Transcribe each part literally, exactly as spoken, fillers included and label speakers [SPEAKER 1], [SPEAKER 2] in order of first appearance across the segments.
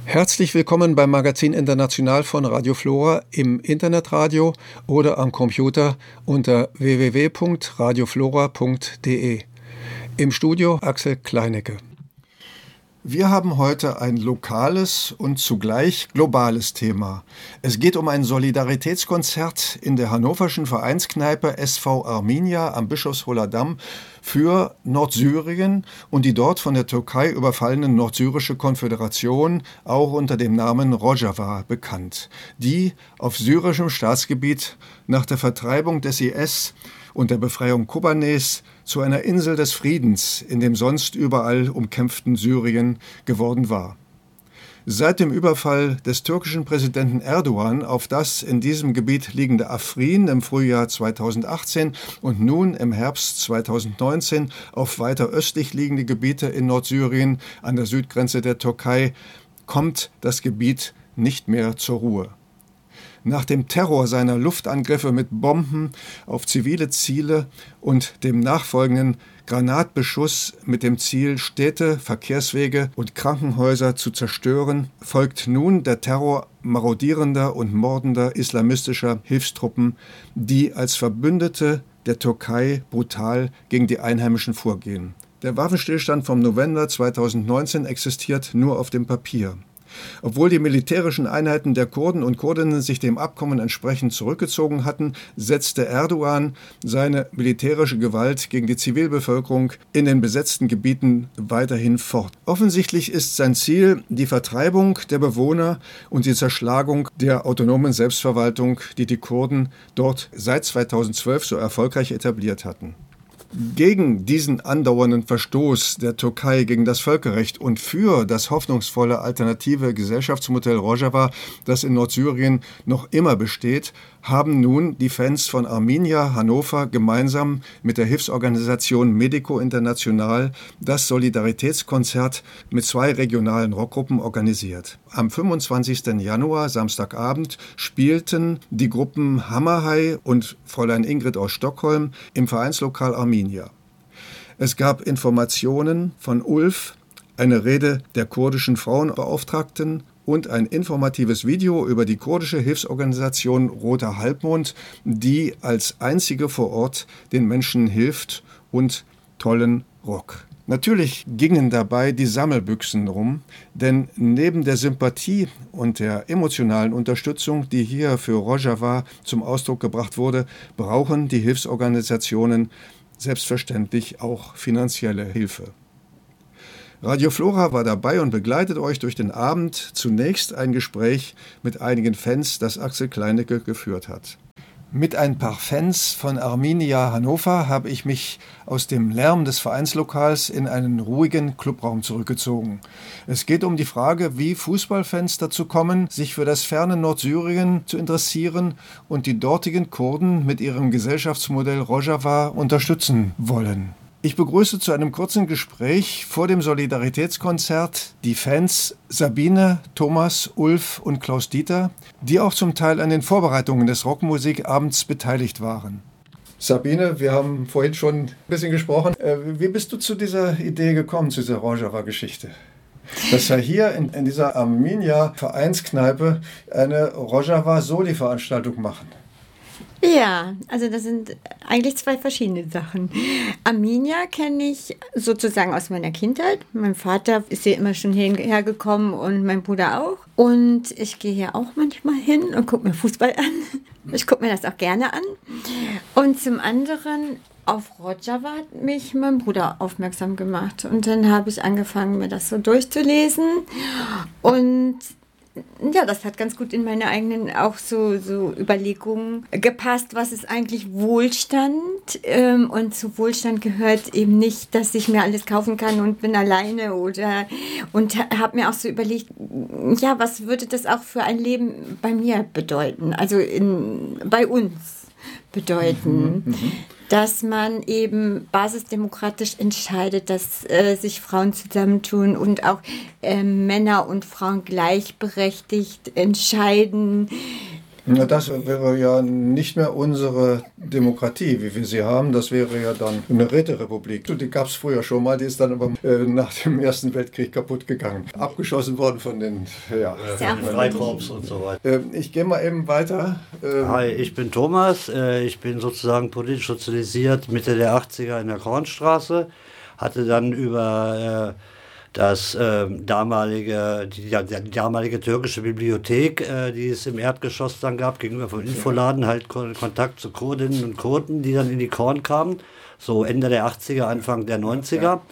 [SPEAKER 1] Herzlich willkommen beim Magazin International von Radio Flora im Internetradio oder am Computer unter w w w punkt radioflora punkt d e. Im Studio Axel Kleinecke. Wir haben heute ein lokales und zugleich globales Thema. Es geht um ein Solidaritätskonzert in der hannoverschen Vereinskneipe S V Arminia am Bischofshofer Damm für Nordsyrien und die dort von der Türkei überfallene Nordsyrische Konföderation, auch unter dem Namen Rojava bekannt, die auf syrischem Staatsgebiet nach der Vertreibung des I S und der Befreiung Kobanes zu einer Insel des Friedens in dem sonst überall umkämpften Syrien geworden war. Seit dem Überfall des türkischen Präsidenten Erdogan auf das in diesem Gebiet liegende Afrin im Frühjahr zweitausendachtzehn und nun im Herbst zweitausendneunzehn auf weiter östlich liegende Gebiete in Nordsyrien an der Südgrenze der Türkei kommt das Gebiet nicht mehr zur Ruhe. Nach dem Terror seiner Luftangriffe mit Bomben auf zivile Ziele und dem nachfolgenden Granatbeschuss mit dem Ziel, Städte, Verkehrswege und Krankenhäuser zu zerstören, folgt nun der Terror marodierender und mordender islamistischer Hilfstruppen, die als Verbündete der Türkei brutal gegen die Einheimischen vorgehen. Der Waffenstillstand vom November zweitausendneunzehn existiert nur auf dem Papier. Obwohl die militärischen Einheiten der Kurden und Kurdinnen sich dem Abkommen entsprechend zurückgezogen hatten, setzte Erdogan seine militärische Gewalt gegen die Zivilbevölkerung in den besetzten Gebieten weiterhin fort. Offensichtlich ist sein Ziel die Vertreibung der Bewohner und die Zerschlagung der autonomen Selbstverwaltung, die die Kurden dort seit zweitausendzwölf so erfolgreich etabliert hatten. Gegen diesen andauernden Verstoß der Türkei gegen das Völkerrecht und für das hoffnungsvolle alternative Gesellschaftsmodell Rojava, das in Nordsyrien noch immer besteht, haben nun die Fans von Arminia Hannover gemeinsam mit der Hilfsorganisation Medico International das Solidaritätskonzert mit zwei regionalen Rockgruppen organisiert. Am fünfundzwanzigsten Januar, Samstagabend, spielten die Gruppen Hammerhai und Fräulein Ingrid aus Stockholm im Vereinslokal Arminia. Es gab Informationen von Ulf, eine Rede der kurdischen Frauenbeauftragten und ein informatives Video über die kurdische Hilfsorganisation Roter Halbmond, die als einzige vor Ort den Menschen hilft, und tollen Rock. Natürlich gingen dabei die Sammelbüchsen rum, denn neben der Sympathie und der emotionalen Unterstützung, die hier für Rojava zum Ausdruck gebracht wurde, brauchen die Hilfsorganisationen selbstverständlich auch finanzielle Hilfe. Radio Flora war dabei und begleitet euch durch den Abend. Zunächst ein Gespräch mit einigen Fans, das Axel Kleinecke geführt hat. Mit ein paar Fans von Arminia Hannover habe ich mich aus dem Lärm des Vereinslokals in einen ruhigen Clubraum zurückgezogen. Es geht um die Frage, wie Fußballfans dazu kommen, sich für das ferne Nordsyrien zu interessieren und die dortigen Kurden mit ihrem Gesellschaftsmodell Rojava unterstützen wollen. Ich begrüße zu einem kurzen Gespräch vor dem Solidaritätskonzert die Fans Sabine, Thomas, Ulf und Klaus-Dieter, die auch zum Teil an den Vorbereitungen des Rockmusikabends beteiligt waren. Sabine, wir haben vorhin schon ein bisschen gesprochen. Wie bist du zu dieser Idee gekommen, zu dieser Rojava-Geschichte? Dass wir hier in, in dieser Arminia-Vereinskneipe eine Rojava-Soli-Veranstaltung machen.
[SPEAKER 2] Ja, also das sind eigentlich zwei verschiedene Sachen. Arminia kenne ich sozusagen aus meiner Kindheit. Mein Vater ist hier immer schon hergekommen und mein Bruder auch. Und ich gehe hier auch manchmal hin und gucke mir Fußball an. Ich gucke mir das auch gerne an. Und zum anderen, auf Rojava hat mich mein Bruder aufmerksam gemacht. Und dann habe ich angefangen, mir das so durchzulesen. Und ja, das hat ganz gut in meine eigenen auch so, so Überlegungen gepasst, was ist eigentlich Wohlstand, ähm, und zu Wohlstand gehört eben nicht, dass ich mir alles kaufen kann und bin alleine oder, und habe mir auch so überlegt, ja, was würde das auch für ein Leben bei mir bedeuten, also in, bei uns bedeuten. Mhm, dass man eben basisdemokratisch entscheidet, dass äh, sich Frauen zusammentun und auch äh, Männer und Frauen gleichberechtigt entscheiden,
[SPEAKER 1] Na, das wäre ja nicht mehr unsere Demokratie, wie wir sie haben. Das wäre ja dann eine Räterepublik. Die gab es früher schon mal, die ist dann aber äh, nach dem Ersten Weltkrieg kaputt gegangen. Abgeschossen worden von den ja,
[SPEAKER 3] ja. Freikorps und so weiter.
[SPEAKER 1] Äh, ich gehe mal eben weiter.
[SPEAKER 3] Äh, Hi, ich bin Thomas. Äh, ich bin sozusagen politisch sozialisiert Mitte der achtziger in der Kornstraße. Hatte dann über... Äh, das äh, damalige, die, die damalige türkische Bibliothek, äh, die es im Erdgeschoss dann gab, gegenüber vom Infoladen, halt Kontakt zu Kurdinnen und Kurden, die dann in die Korn kamen, so Ende der achtziger, Anfang der neunziger.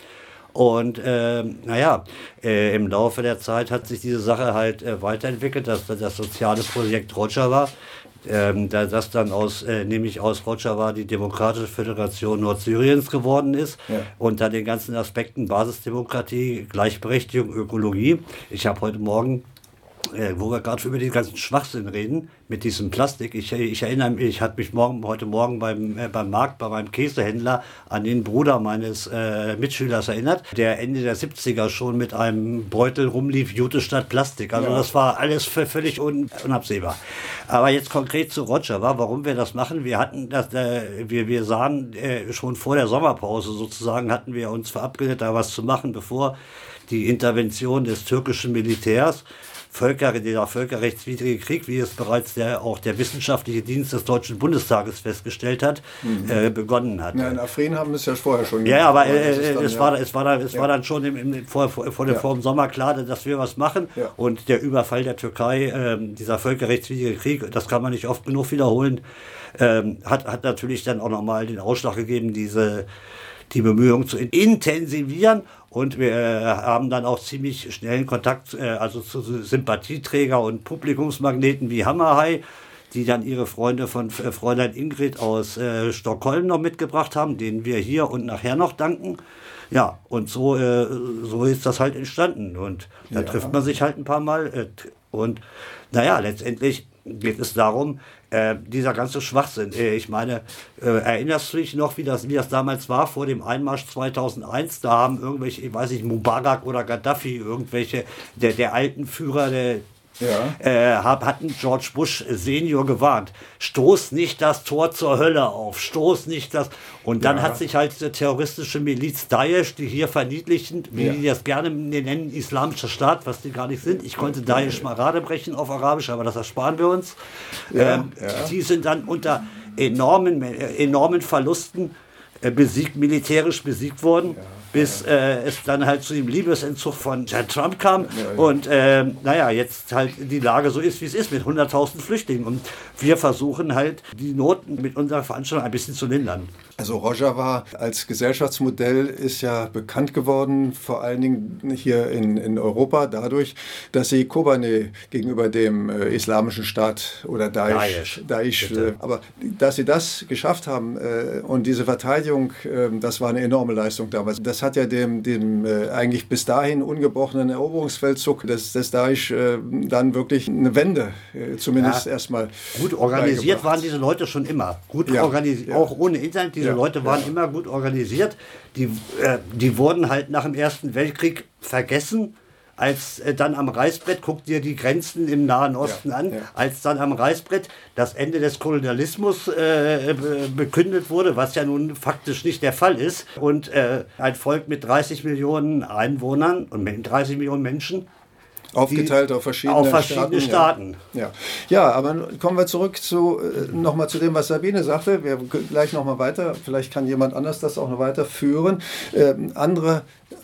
[SPEAKER 3] Und äh, naja, äh, im Laufe der Zeit hat sich diese Sache halt äh, weiterentwickelt, dass das soziale Projekt Rojava, Ähm, da das dann aus, äh, nämlich aus Rojava die Demokratische Föderation Nordsyriens geworden ist, ja. Unter den ganzen Aspekten Basisdemokratie, Gleichberechtigung, Ökologie. Ich habe heute Morgen, äh, wo wir gerade über den ganzen Schwachsinn reden, mit diesem Plastik, ich, ich erinnere mich, ich hatte mich morgen, heute Morgen beim, äh, beim Markt, bei meinem Käsehändler an den Bruder meines äh, Mitschülers erinnert, der Ende der siebziger schon mit einem Beutel rumlief, Jute statt Plastik. Also ja. Das war alles völlig un, unabsehbar. Aber jetzt konkret zu Rojava, warum wir das machen, wir hatten das, äh, wir, wir sahen äh, schon vor der Sommerpause sozusagen, hatten wir uns verabredet, da was zu machen, bevor die Intervention des türkischen Militärs, Völker, der völkerrechtswidrige Krieg, wie es bereits der, auch der wissenschaftliche Dienst des Deutschen Bundestages festgestellt hat, mhm. äh, begonnen hat.
[SPEAKER 1] Ja, in Afrin haben wir es ja vorher schon
[SPEAKER 3] gemacht. Ja, aber äh, dann, es, ja. War, es, war, dann, es ja. war dann schon im, im, vor, vor, vor, ja. vor dem Sommer klar, dass wir was machen. Ja. Und der Überfall der Türkei, äh, dieser völkerrechtswidrige Krieg, das kann man nicht oft genug wiederholen, äh, hat, hat natürlich dann auch nochmal den Ausschlag gegeben, diese die Bemühungen zu intensivieren. Und wir äh, haben dann auch ziemlich schnellen Kontakt äh, also zu Sympathieträger und Publikumsmagneten wie Hammerhai, die dann ihre Freunde von äh, Fräulein Ingrid aus äh, Stockholm noch mitgebracht haben, denen wir hier und nachher noch danken. Ja, und so, äh, so ist das halt entstanden. Und da ja. trifft man sich halt ein paar Mal. Äh, und naja, letztendlich geht es darum, äh, dieser ganze Schwachsinn. Äh, ich meine, äh, erinnerst du dich noch, wie das, wie das damals war, vor dem Einmarsch zweitausendeins? Da haben irgendwelche, ich weiß nicht, Mubarak oder Gaddafi, irgendwelche der, der alten Führer der Ja. Äh, hatten George Bush Senior gewarnt, stoß nicht das Tor zur Hölle auf, stoß nicht das... Und dann ja. hat sich halt diese terroristische Miliz Daesh, die hier verniedlichen, wie ja. die das gerne nennen, islamischer Staat, was die gar nicht sind. Ich konnte Daesh mal radebrechen auf Arabisch, aber das ersparen wir uns. Ja. Ähm, ja. Die sind dann unter enormen, enormen Verlusten äh, besiegt, militärisch besiegt worden. Ja. Bis äh, es dann halt zu dem Liebesentzug von Herrn Trump kam. Ja, ja. Und äh, naja, jetzt halt die Lage so ist, wie es ist, mit hunderttausend Flüchtlingen. Und wir versuchen halt, die Noten mit unserer Veranstaltung ein bisschen zu lindern.
[SPEAKER 1] Also Rojava als Gesellschaftsmodell ist ja bekannt geworden, vor allen Dingen hier in, in Europa, dadurch, dass sie Kobane gegenüber dem äh, islamischen Staat oder Daesh, Daesh, Daesh äh, aber dass sie das geschafft haben äh, und diese Verteidigung, äh, das war eine enorme Leistung damals. Das hat ja dem, dem äh, eigentlich bis dahin ungebrochenen Eroberungsfeldzug des, des Daesh äh, dann wirklich eine Wende, äh, zumindest ja, erstmal.
[SPEAKER 3] Gut organisiert waren diese Leute schon immer. Gut ja, organisiert, ja. auch ohne Internet. Diese Die Leute waren ja. immer gut organisiert. Die, äh, die wurden halt nach dem Ersten Weltkrieg vergessen. Als äh, dann am Reißbrett, guck dir die Grenzen im Nahen Osten ja, an, ja. als dann am Reißbrett das Ende des Kolonialismus äh, bekündet wurde, was ja nun faktisch nicht der Fall ist. Und äh, ein Volk mit dreißig Millionen Einwohnern und dreißig Millionen Menschen,
[SPEAKER 1] aufgeteilt auf verschiedene,
[SPEAKER 3] auf verschiedene Staaten.
[SPEAKER 1] Staaten. Ja. Ja. ja, aber kommen wir zurück zu äh, nochmal zu dem, was Sabine sagte. Wir gleich nochmal weiter. Vielleicht kann jemand anders das auch noch weiterführen. Äh, andere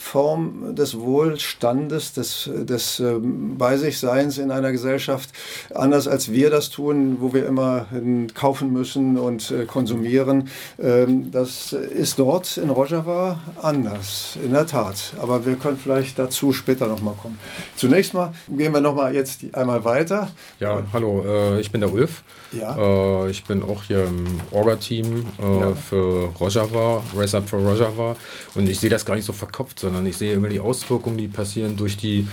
[SPEAKER 1] Form des Wohlstandes, des, des äh, bei sich Seins in einer Gesellschaft, anders als wir das tun, wo wir immer äh, kaufen müssen und äh, konsumieren. Äh, das ist dort in Rojava anders, in der Tat. Aber wir können vielleicht dazu später nochmal kommen. Zunächst mal gehen wir nochmal jetzt einmal weiter.
[SPEAKER 4] Ja, hallo, äh, ich bin der Ulf. Ja. Äh, ich bin auch hier im Orga-Team äh, ja. für Rojava, Race Up for Rojava. Und ich sehe das gar nicht so verkopft, sondern ich sehe immer die Auswirkungen, die passieren durch die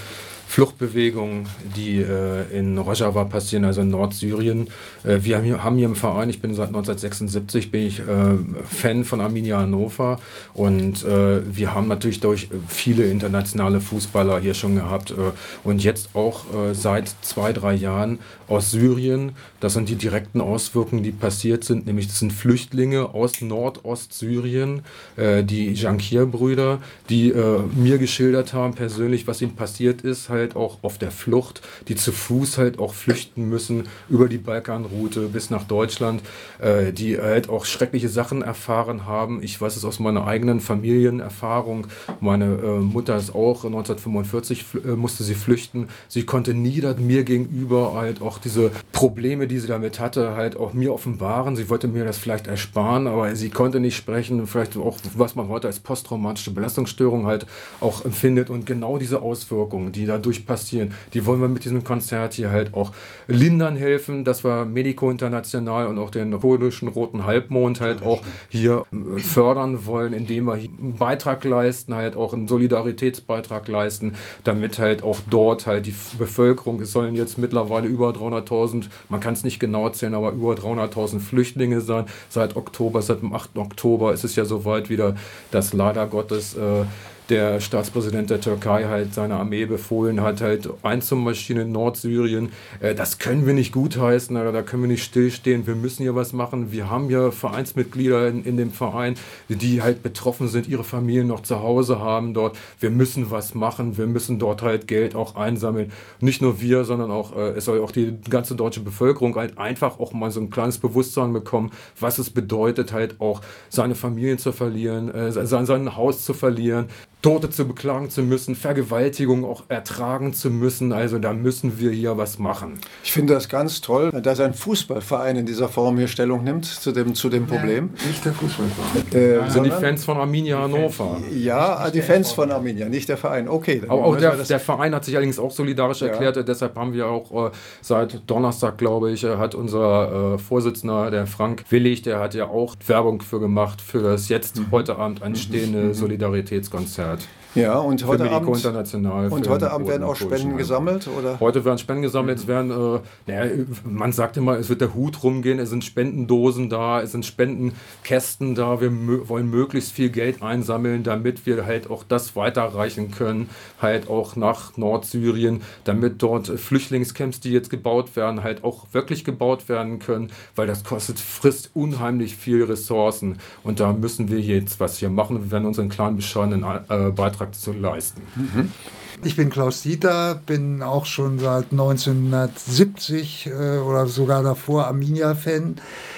[SPEAKER 4] Fluchtbewegungen, die äh, in Rojava passieren, also in Nordsyrien. Äh, wir haben hier, haben hier im Verein, ich bin seit neunzehnhundertsechsundsiebzig, bin ich äh, Fan von Arminia Hannover und äh, wir haben natürlich durch viele internationale Fußballer hier schon gehabt äh, und jetzt auch äh, seit zwei, drei Jahren aus Syrien. Das sind die direkten Auswirkungen, die passiert sind, nämlich das sind Flüchtlinge aus Nordostsyrien, äh, die Jankir-Brüder, die äh, mir geschildert haben persönlich, was ihnen passiert ist, halt auch auf der Flucht, die zu Fuß halt auch flüchten müssen über die Balkanroute bis nach Deutschland, äh, die halt auch schreckliche Sachen erfahren haben. Ich weiß es aus meiner eigenen Familienerfahrung. Meine äh, Mutter ist auch neunzehnhundertfünfundvierzig äh, musste sie flüchten. Sie konnte nie mir gegenüber halt auch diese Probleme, die sie damit hatte, halt auch mir offenbaren. Sie wollte mir das vielleicht ersparen, aber sie konnte nicht sprechen. Vielleicht auch, was man heute als posttraumatische Belastungsstörung halt auch empfindet. Und genau diese Auswirkungen, die dadurch passieren, die wollen wir mit diesem Konzert hier halt auch lindern helfen, dass wir Medico International und auch den kurdischen Roten Halbmond halt auch hier fördern wollen, indem wir einen Beitrag leisten, halt auch einen Solidaritätsbeitrag leisten, damit halt auch dort halt die Bevölkerung, es sollen jetzt mittlerweile über dreihunderttausend, man kann es nicht genau zählen, aber über dreihunderttausend Flüchtlinge sein. Seit Oktober, seit dem achten Oktober ist es ja soweit wieder, dass leider Gottes äh, der Staatspräsident der Türkei halt seine Armee befohlen hat, halt einzumarschieren in Nordsyrien. Äh, das können wir nicht gutheißen, oder da können wir nicht stillstehen. Wir müssen hier was machen. Wir haben ja Vereinsmitglieder in, in dem Verein, die halt betroffen sind, ihre Familien noch zu Hause haben dort. Wir müssen was machen. Wir müssen dort halt Geld auch einsammeln. Nicht nur wir, sondern auch, äh, es soll auch die ganze deutsche Bevölkerung halt einfach auch mal so ein kleines Bewusstsein bekommen, was es bedeutet, halt auch seine Familien zu verlieren, äh, sein, sein Haus zu verlieren, Tote zu beklagen zu müssen, Vergewaltigung auch ertragen zu müssen. Also da müssen wir hier was machen.
[SPEAKER 1] Ich finde das ganz toll, dass ein Fußballverein in dieser Form hier Stellung nimmt zu dem, zu dem Problem.
[SPEAKER 5] Ja, nicht der Fußballverein.
[SPEAKER 1] Äh,
[SPEAKER 4] das sind die Fans von Arminia Hannover.
[SPEAKER 1] Ja, die Fans von Arminia, nicht der Verein. Okay.
[SPEAKER 4] Aber auch der, der Verein hat sich allerdings auch solidarisch erklärt. Ja. Deshalb haben wir auch äh, seit Donnerstag, glaube ich, hat unser äh, Vorsitzender, der Frank Willig, der hat ja auch Werbung für gemacht, für das jetzt mhm. heute Abend anstehende mhm. Solidaritätskonzert.
[SPEAKER 1] Ja, und heute Abend,
[SPEAKER 4] International
[SPEAKER 1] und heute Abend werden auch Spenden gesammelt? Oder?
[SPEAKER 4] Heute werden Spenden gesammelt. Es werden, äh, naja, man sagt immer, es wird der Hut rumgehen, es sind Spendendosen da, es sind Spendenkästen da. Wir mö- wollen möglichst viel Geld einsammeln, damit wir halt auch das weiterreichen können, halt auch nach Nordsyrien, damit dort Flüchtlingscamps, die jetzt gebaut werden, halt auch wirklich gebaut werden können, weil das kostet, frisst unheimlich viel Ressourcen. Und da müssen wir jetzt was hier machen. Wir werden unseren kleinen bescheidenen äh, Beitrag zu leisten.
[SPEAKER 5] Mhm. Ich bin Klaus Dieter, bin auch schon seit neunzehnhundertsiebzig äh, oder sogar davor Arminia-Fan.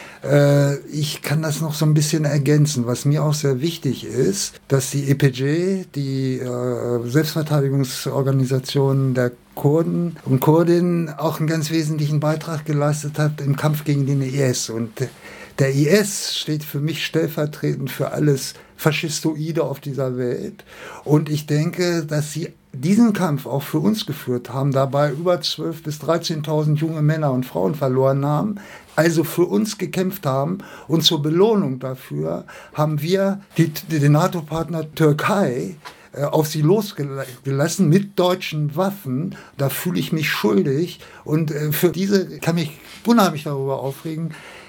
[SPEAKER 5] Äh, ich kann das noch so ein bisschen ergänzen. Was mir auch sehr wichtig ist, dass die E P G, die äh, Selbstverteidigungsorganisation der Kurden und Kurdinnen, auch einen ganz wesentlichen Beitrag geleistet hat im Kampf gegen den I S. Und der I S steht für mich stellvertretend für alles Faschistoide auf dieser Welt. Und ich denke, dass sie diesen Kampf auch für uns geführt haben, dabei über zwölftausend bis dreizehntausend junge Männer und Frauen verloren haben, also für uns gekämpft haben. Und zur Belohnung dafür haben wir die, den NATO-Partner Türkei äh, auf sie losgelassen mit deutschen Waffen. Da fühle ich mich schuldig. Und äh, für diese kann mich unheimlich darüber aufregen.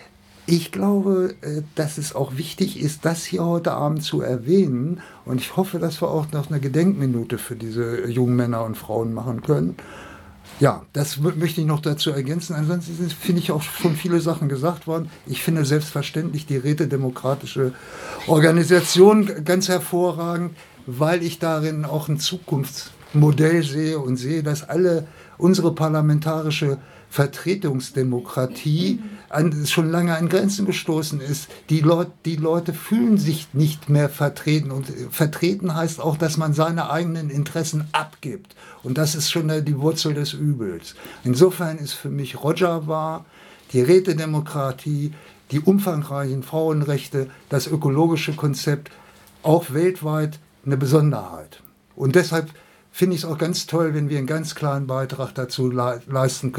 [SPEAKER 5] Ich glaube, dass es auch wichtig ist, das hier heute Abend zu erwähnen. Und ich hoffe, dass wir auch noch eine Gedenkminute für diese jungen Männer und Frauen machen können. Ja, das möchte ich noch dazu ergänzen. Ansonsten finde ich auch schon viele Sachen gesagt worden. Ich finde selbstverständlich die Rätedemokratische Organisation ganz hervorragend, weil ich darin auch ein Zukunftsmodell sehe und sehe, dass alle unsere parlamentarische Vertretungsdemokratie an, schon lange an Grenzen gestoßen ist. Die, Leut, die Leute fühlen sich nicht mehr vertreten. Und vertreten heißt auch, dass man seine eigenen Interessen abgibt. Und das ist schon die Wurzel des Übels. Insofern ist für mich Rojava, die Rätedemokratie, die umfangreichen Frauenrechte, das ökologische Konzept auch weltweit eine Besonderheit. Und deshalb finde ich es auch ganz toll, wenn wir einen ganz klaren Beitrag dazu le- leisten können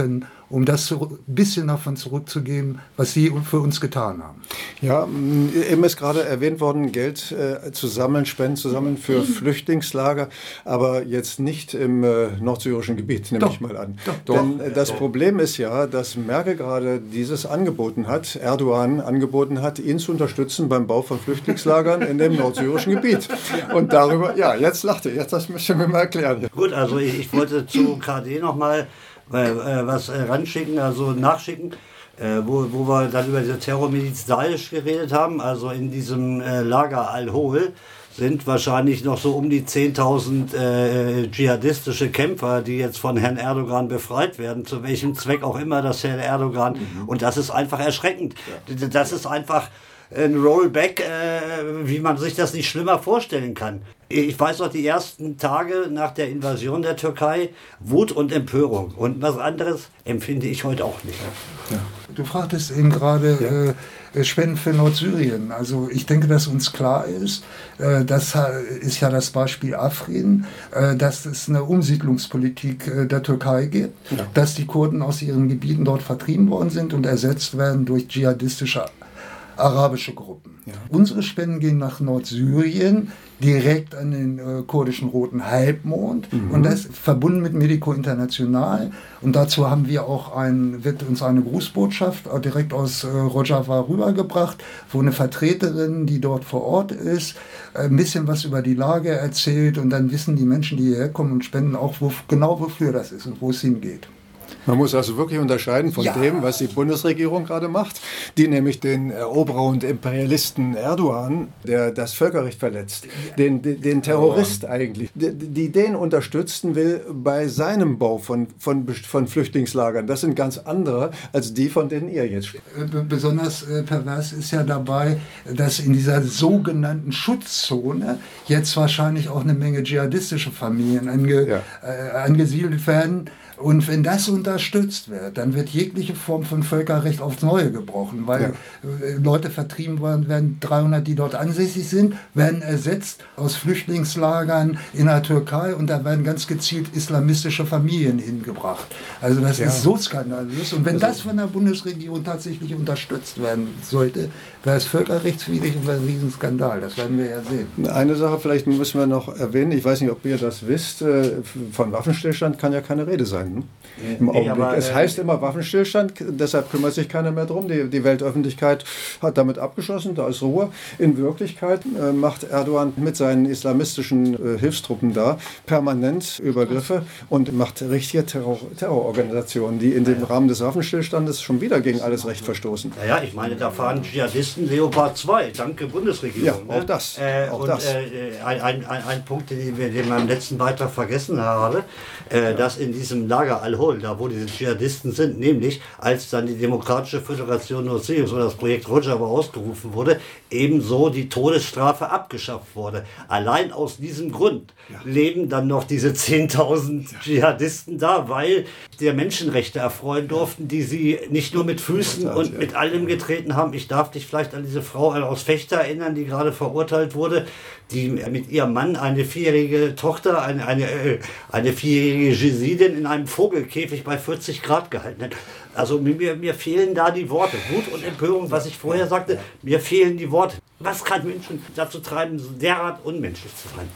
[SPEAKER 5] um das ein bisschen davon zurückzugeben, was sie für uns getan haben.
[SPEAKER 1] Ja, eben ist gerade erwähnt worden, Geld äh, zu sammeln, Spenden zu sammeln für mhm. Flüchtlingslager, aber jetzt nicht im äh, nordsyrischen Gebiet, nehme ich mal an. Doch, Denn doch. das Problem ist ja, dass Merkel gerade dieses angeboten hat, Erdogan angeboten hat, ihn zu unterstützen beim Bau von Flüchtlingslagern in dem nordsyrischen Gebiet. Und darüber, ja, jetzt lacht ihr, jetzt das müssen wir mal erklären.
[SPEAKER 3] Gut, also ich, ich wollte zu K D nochmal äh, was äh, ranschicken, also nachschicken. Äh, wo, wo wir dann über diese Terrormiliz Daesh geredet haben, also in diesem äh, Lager Al-Hol sind wahrscheinlich noch so um die zehntausend äh, dschihadistische Kämpfer, die jetzt von Herrn Erdogan befreit werden, zu welchem Zweck auch immer das Herr Erdogan, mhm. und das ist einfach erschreckend. Ja. Das ist einfach ein Rollback, äh, wie man sich das nicht schlimmer vorstellen kann. Ich weiß noch, die ersten Tage nach der Invasion der Türkei, Wut und Empörung. Und was anderes empfinde ich heute auch nicht.
[SPEAKER 5] Ja. Du fragtest eben gerade ja. äh, Spenden für Nordsyrien. Also ich denke, dass uns klar ist, äh, das ist ja das Beispiel Afrin, äh, dass es eine Umsiedlungspolitik äh, der Türkei gibt, ja. dass die Kurden aus ihren Gebieten dort vertrieben worden sind und ersetzt werden durch dschihadistische arabische Gruppen. Ja. Unsere Spenden gehen nach Nordsyrien, direkt an den äh, kurdischen Roten Halbmond, mhm. und das verbunden mit Medico International. Und dazu haben wir auch ein, wird uns eine Grußbotschaft auch direkt aus äh, Rojava rübergebracht, wo eine Vertreterin, die dort vor Ort ist, ein bisschen was über die Lage erzählt, und dann wissen die Menschen, die hierher kommen und spenden, auch wo, genau wofür das ist und wo es hingeht.
[SPEAKER 1] Man muss also wirklich unterscheiden von ja. dem, was die Bundesregierung gerade macht, die nämlich den Eroberer und Imperialisten Erdogan, der das Völkerrecht verletzt, den, den, den Terrorist eigentlich, die, die den unterstützen will bei seinem Bau von, von, von Flüchtlingslagern. Das sind ganz andere als die, von denen ihr jetzt spricht.
[SPEAKER 5] Besonders äh, pervers ist ja dabei, dass in dieser sogenannten Schutzzone jetzt wahrscheinlich auch eine Menge dschihadistische Familien ange, ja. äh, angesiedelt werden. Und wenn das unterstützt wird, dann wird jegliche Form von Völkerrecht aufs Neue gebrochen, weil ja. Leute vertrieben worden werden, dreihundert, die dort ansässig sind, werden ersetzt aus Flüchtlingslagern in der Türkei, und da werden ganz gezielt islamistische Familien hingebracht. Also das ja. ist so skandalös. Und wenn also, das von der Bundesregierung tatsächlich unterstützt werden sollte, wäre es völkerrechtswidrig und wäre ein Riesenskandal. Das werden wir ja sehen.
[SPEAKER 1] Eine Sache vielleicht müssen wir noch erwähnen, ich weiß nicht, ob ihr das wisst, von Waffenstillstand kann ja keine Rede sein. Im Augenblick. Nee, aber, es heißt immer Waffenstillstand, deshalb kümmert sich keiner mehr drum. Die, die Weltöffentlichkeit hat damit abgeschlossen, da ist Ruhe. In Wirklichkeit äh, macht Erdogan mit seinen islamistischen äh, Hilfstruppen da permanent Übergriffe und macht richtige Terror, Terrororganisationen, die in dem Rahmen des Waffenstillstandes schon wieder gegen alles Recht verstoßen.
[SPEAKER 3] Naja, ich meine, da fahren Dschihadisten Leopard zwei, danke Bundesregierung.
[SPEAKER 1] Ja, auch das.
[SPEAKER 3] Äh, auch und
[SPEAKER 1] das.
[SPEAKER 3] Äh, ein, ein, ein Punkt, den wir in meinem letzten Beitrag vergessen habe, äh, ja. dass in diesem Lager Al-Hol, da wo diese Dschihadisten sind, nämlich als dann die Demokratische Föderation Nordsyriens oder das Projekt Rojava ausgerufen wurde, ebenso die Todesstrafe abgeschafft wurde. Allein aus diesem Grund ja. leben dann noch diese zehntausend ja. Dschihadisten da, weil der Menschenrechte erfreuen durften, die sie nicht nur mit Füßen und ja. mit allem getreten haben. Ich darf dich vielleicht an diese Frau aus Fechter erinnern, die gerade verurteilt wurde, die mit ihrem Mann eine vierjährige Tochter, eine, eine, eine vierjährige Jesidin in einem Vogelkäfig bei vierzig Grad gehalten hat. Also mir, mir fehlen da die Worte. Wut und Empörung, was ich vorher sagte, mir fehlen die Worte. Was kann Menschen dazu treiben, so derart unmenschlich zu sein?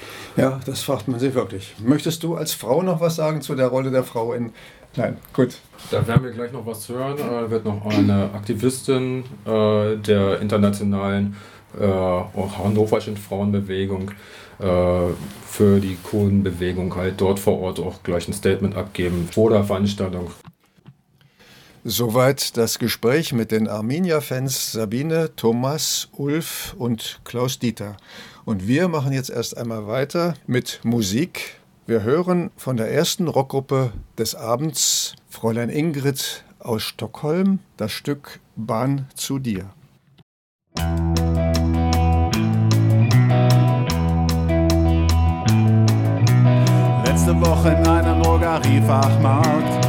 [SPEAKER 1] Ja, das fragt man sich wirklich. Möchtest du als Frau noch was sagen zu der Rolle der Frau in... Nein, gut.
[SPEAKER 4] Da werden wir gleich noch was hören. Da wird noch eine Aktivistin äh, der internationalen äh, auch hannoverschen Frauenbewegung äh, für die Kurdenbewegung halt dort vor Ort auch gleich ein Statement abgeben vor der Veranstaltung.
[SPEAKER 1] Soweit das Gespräch mit den Arminia-Fans Sabine, Thomas, Ulf und Klaus-Dieter. Und wir machen jetzt erst einmal weiter mit Musik. Wir hören von der ersten Rockgruppe des Abends, Fräulein Ingrid aus Stockholm, das Stück Bahn zu dir.
[SPEAKER 6] Letzte Woche in einem Drogeriefachmarkt,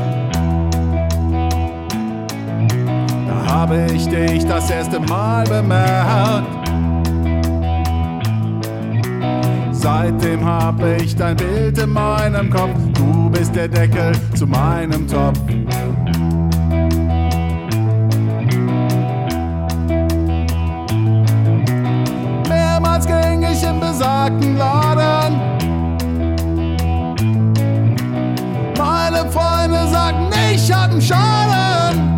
[SPEAKER 6] da habe ich dich das erste Mal bemerkt. Seitdem hab ich dein Bild in meinem Kopf. Du bist der Deckel zu meinem Topf. Mehrmals ging ich im besagten Laden. Meine Freunde sagten, ich hab einen Schaden.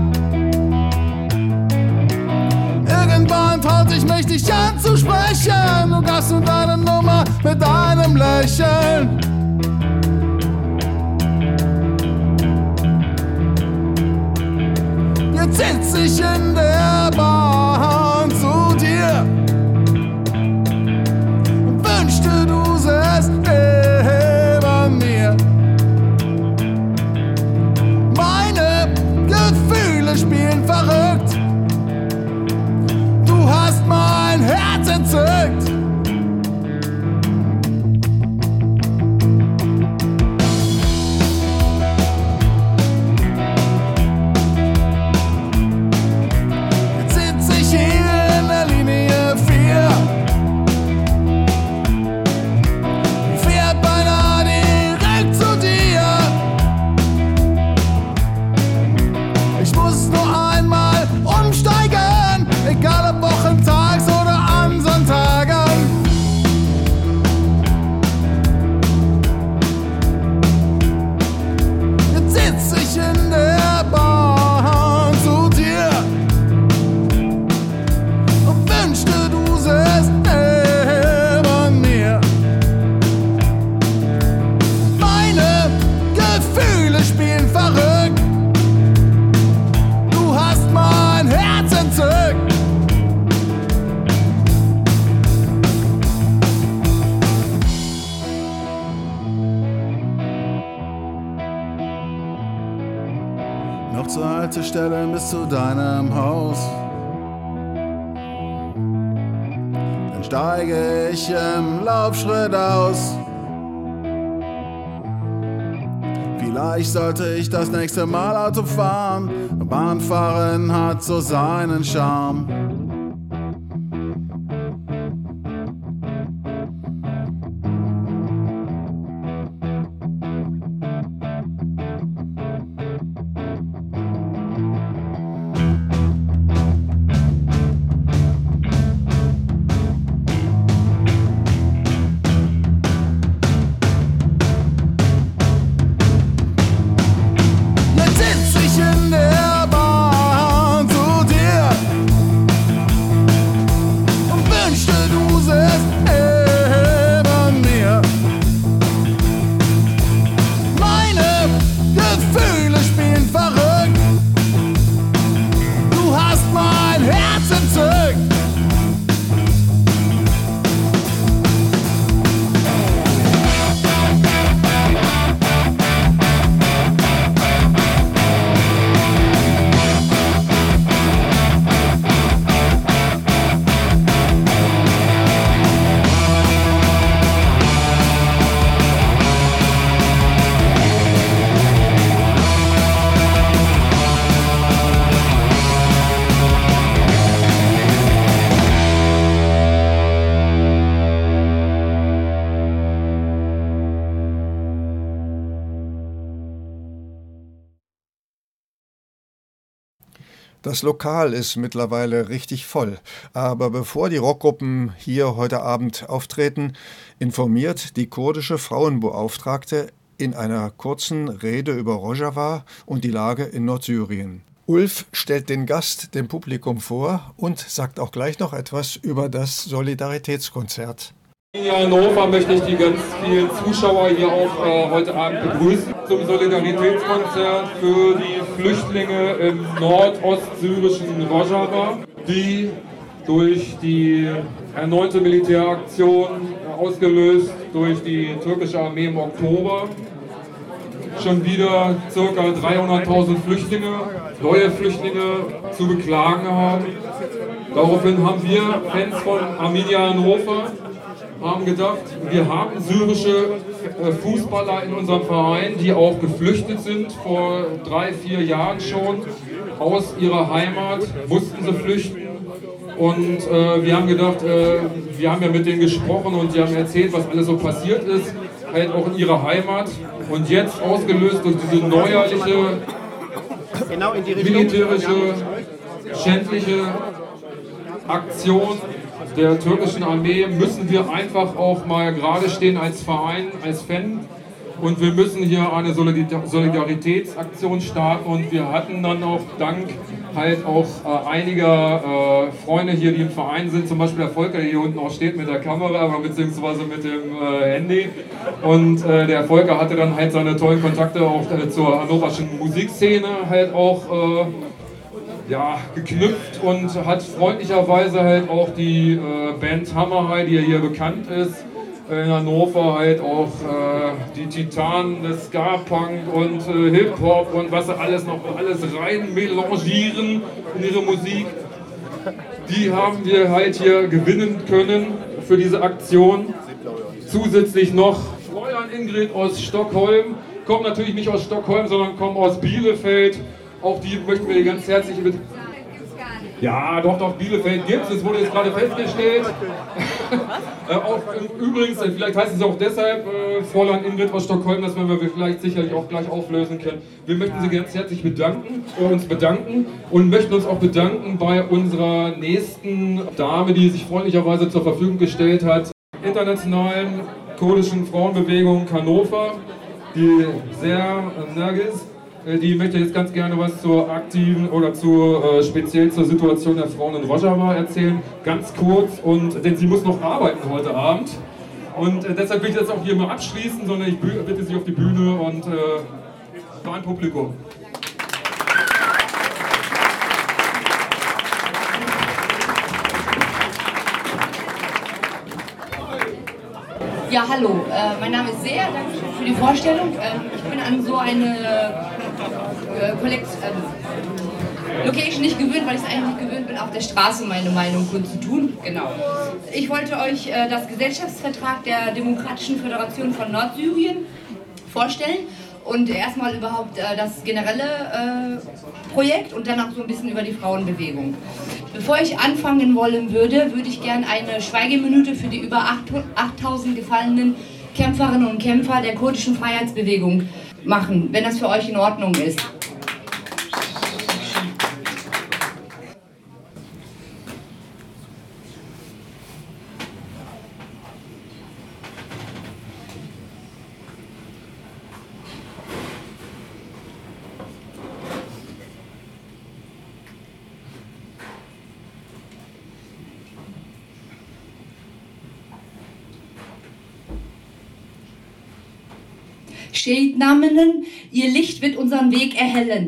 [SPEAKER 6] Irgendwann traute ich mich, dich anzusprechen. Du gabst mir deine Nummer mit deinem Lächeln. Jetzt sitz ich in der Bahn zu dir und wünschte, du säßt neben mir. Meine Gefühle spielen verrückt. Du hast mein Herz entzückt. Jetzt sitz ich hier in der Linie vier. Die fährt beinahe direkt zu dir. Ich muss nur einmal umsteigen, egal ob wochentags oder an Sonntagen. Jetzt sitz ich in der Bahn zu dir und wünschte, du säßt neben mir. Meine Gefühle spielen verrückt. Du hast mein Herz entzückt. Noch zur Haltestelle bis zu deinem Haus. Dann steige ich im Laufschritt aus. Vielleicht sollte ich das nächste Mal Auto fahren. Bahnfahren hat so seinen Charme. Jetzt sitz ich in der Bahn zu dir und wünschte, du säßt neben mir. Meine Gefühle spielen verrückt. Du hast mein Herz entzückt.
[SPEAKER 1] Das Lokal ist mittlerweile richtig voll. Aber bevor die Rockgruppen hier heute Abend auftreten, informiert die kurdische Frauenbeauftragte in einer kurzen Rede über Rojava und die Lage in Nordsyrien. Ulf stellt den Gast dem Publikum vor und sagt auch gleich noch etwas über das Solidaritätskonzert.
[SPEAKER 7] In Hannover möchte ich die ganz vielen Zuschauer hier auch äh, heute Abend begrüßen zum Solidaritätskonzert für die Flüchtlinge im nordostsyrischen Rojava, die durch die erneute Militäraktion, äh, ausgelöst durch die türkische Armee im Oktober, schon wieder ca. dreihunderttausend Flüchtlinge, neue Flüchtlinge zu beklagen haben. Daraufhin haben wir, Fans von Arminia Hannover, haben gedacht, wir haben syrische Fußballer in unserem Verein, die auch geflüchtet sind, vor drei, vier Jahren schon aus ihrer Heimat, mussten sie flüchten Und äh, wir haben gedacht, äh, wir haben ja mit denen gesprochen und die haben erzählt, was alles so passiert ist, halt auch in ihrer Heimat. Und jetzt ausgelöst durch diese neuerliche,
[SPEAKER 8] genau in die
[SPEAKER 7] militärische, schändliche Aktion der türkischen Armee müssen wir einfach auch mal gerade stehen als Verein, als Fan. Und wir müssen hier eine Solidaritätsaktion starten und wir hatten dann auch dank halt auch äh, einiger äh, Freunde hier, die im Verein sind, zum Beispiel der Volker, der hier unten auch steht mit der Kamera, beziehungsweise mit dem äh, Handy. Und äh, der Volker hatte dann halt seine tollen Kontakte auch äh, zur hannoverschen Musikszene halt auch äh, ja, geknüpft und hat freundlicherweise halt auch die äh, Band Hammerhai, die ja hier bekannt ist, in Hannover halt auch äh, die Titanen des Ska-Punk und äh, Hip-Hop und was sie alles noch alles rein melangieren in ihre Musik. Die haben wir halt hier gewinnen können für diese Aktion. Zusätzlich noch Fräulein Ingrid aus Stockholm, kommt natürlich nicht aus Stockholm, sondern kommt aus Bielefeld. Auch die möchten wir ganz herzlich mit. Ja, doch, doch, Bielefeld gibt es, das wurde jetzt gerade festgestellt. äh, auch, übrigens, vielleicht heißt es auch deshalb, äh, Fräulein Ingrid aus Stockholm, das werden wir vielleicht sicherlich auch gleich auflösen können. Wir möchten Sie ganz herzlich bedanken, äh, uns bedanken und möchten uns auch bedanken bei unserer nächsten Dame, die sich freundlicherweise zur Verfügung gestellt hat, internationalen kurdischen Frauenbewegung Hannover, die sehr äh, Nergis. Die möchte jetzt ganz gerne was zur aktiven oder zu, äh, speziell zur Situation der Frauen in Rojava erzählen. Ganz kurz, und, denn sie muss noch arbeiten heute Abend. Und äh, deshalb will ich das auch hier mal abschließen, sondern ich bitte Sie auf die Bühne und äh, beim Publikum.
[SPEAKER 9] Ja, hallo, äh, mein Name ist Sea, danke für die Vorstellung. Ähm, ich bin an so eine äh, Collect, äh, Location nicht gewöhnt, weil ich es eigentlich nicht gewöhnt bin, auf der Straße meine Meinung kundzutun. Genau. Ich wollte euch äh, das Gesellschaftsvertrag der Demokratischen Föderation von Nordsyrien vorstellen und erstmal überhaupt äh, das generelle äh, Projekt und dann auch so ein bisschen über die Frauenbewegung. Bevor ich anfangen wollen würde, würde ich gerne eine Schweigeminute für die über achttausend gefallenen Kämpferinnen und Kämpfer der kurdischen Freiheitsbewegung machen, wenn das für euch in Ordnung ist. Schildnamen, ihr Licht wird unseren Weg erhellen.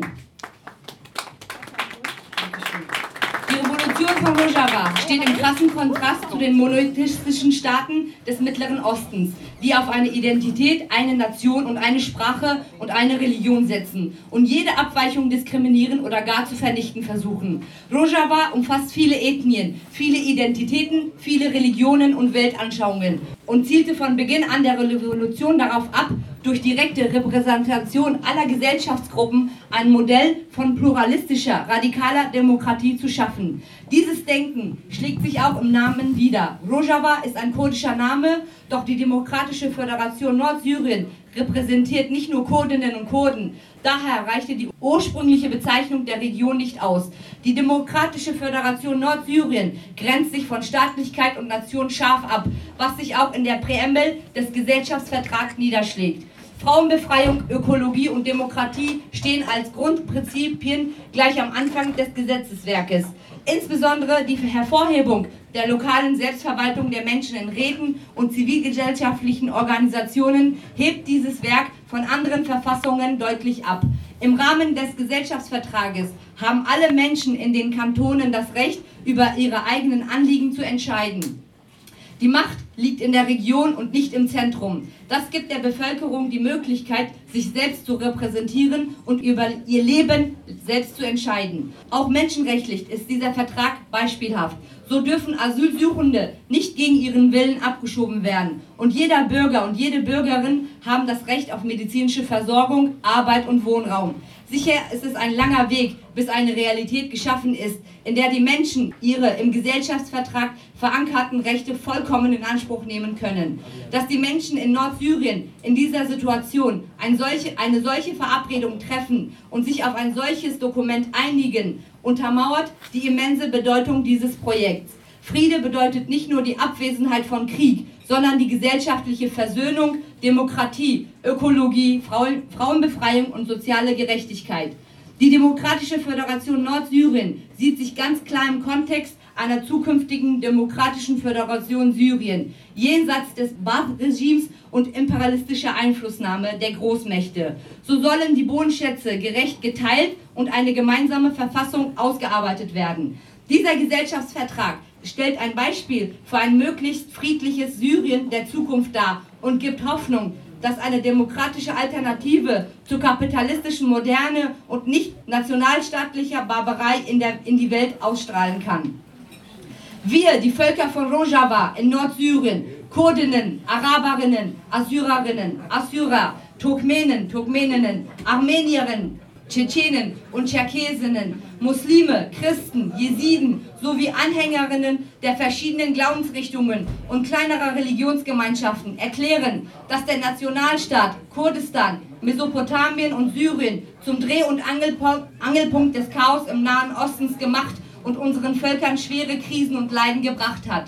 [SPEAKER 9] Die Revolution von Rojava steht im krassen Kontrast zu den monotheistischen Staaten des Mittleren Ostens, die auf eine Identität, eine Nation und eine Sprache und eine Religion setzen und jede Abweichung diskriminieren oder gar zu vernichten versuchen. Rojava umfasst viele Ethnien, viele Identitäten, viele Religionen und Weltanschauungen und zielte von Beginn an der Revolution darauf ab, durch direkte Repräsentation aller Gesellschaftsgruppen ein Modell von pluralistischer, radikaler Demokratie zu schaffen. Dieses Denken schlägt sich auch im Namen nieder. Rojava ist ein kurdischer Name, doch die Demokratische Föderation Nordsyrien repräsentiert nicht nur Kurdinnen und Kurden. Daher reichte die ursprüngliche Bezeichnung der Region nicht aus. Die Demokratische Föderation Nordsyrien grenzt sich von Staatlichkeit und Nation scharf ab, was sich auch in der Präambel des Gesellschaftsvertrags niederschlägt. Frauenbefreiung, Ökologie und Demokratie stehen als Grundprinzipien gleich am Anfang des Gesetzeswerkes. Insbesondere die Hervorhebung der lokalen Selbstverwaltung der Menschen in Räten und zivilgesellschaftlichen Organisationen hebt dieses Werk von anderen Verfassungen deutlich ab. Im Rahmen des Gesellschaftsvertrages haben alle Menschen in den Kantonen das Recht, über ihre eigenen Anliegen zu entscheiden. Die Macht liegt in der Region und nicht im Zentrum. Das gibt der Bevölkerung die Möglichkeit, sich selbst zu repräsentieren und über ihr Leben selbst zu entscheiden. Auch menschenrechtlich ist dieser Vertrag beispielhaft. So dürfen Asylsuchende nicht gegen ihren Willen abgeschoben werden. Und jeder Bürger und jede Bürgerin haben das Recht auf medizinische Versorgung, Arbeit und Wohnraum. Sicher ist es ein langer Weg, bis eine Realität geschaffen ist, in der die Menschen ihre im Gesellschaftsvertrag verankerten Rechte vollkommen in Anspruch nehmen können. Dass die Menschen in Nordsyrien in dieser Situation ein solche, eine solche Verabredung treffen und sich auf ein solches Dokument einigen, untermauert die immense Bedeutung dieses Projekts. Friede bedeutet nicht nur die Abwesenheit von Krieg, sondern die gesellschaftliche Versöhnung, Demokratie, Ökologie, Frauen, Frauenbefreiung und soziale Gerechtigkeit. Die Demokratische Föderation Nordsyrien sieht sich ganz klar im Kontext einer zukünftigen Demokratischen Föderation Syrien, jenseits des Baath-Regimes und imperialistischer Einflussnahme der Großmächte. So sollen die Bodenschätze gerecht geteilt und eine gemeinsame Verfassung ausgearbeitet werden. Dieser Gesellschaftsvertrag stellt ein Beispiel für ein möglichst friedliches Syrien der Zukunft dar und gibt Hoffnung, dass eine demokratische Alternative zur kapitalistischen Moderne und nicht nationalstaatlicher Barbarei in, der, in die Welt ausstrahlen kann. Wir, die Völker von Rojava in Nordsyrien, Kurdinnen, Araberinnen, Assyrerinnen, Assyrer, Turkmenen, Turkmeninnen, Armenierinnen, Tschetschenen und Tscherkesinnen, Muslime, Christen, Jesiden sowie Anhängerinnen der verschiedenen Glaubensrichtungen und kleinerer Religionsgemeinschaften erklären, dass der Nationalstaat Kurdistan, Mesopotamien und Syrien zum Dreh- und Angelpunkt, Angelpunkt des Chaos im Nahen Ostens gemacht und unseren Völkern schwere Krisen und Leiden gebracht hat.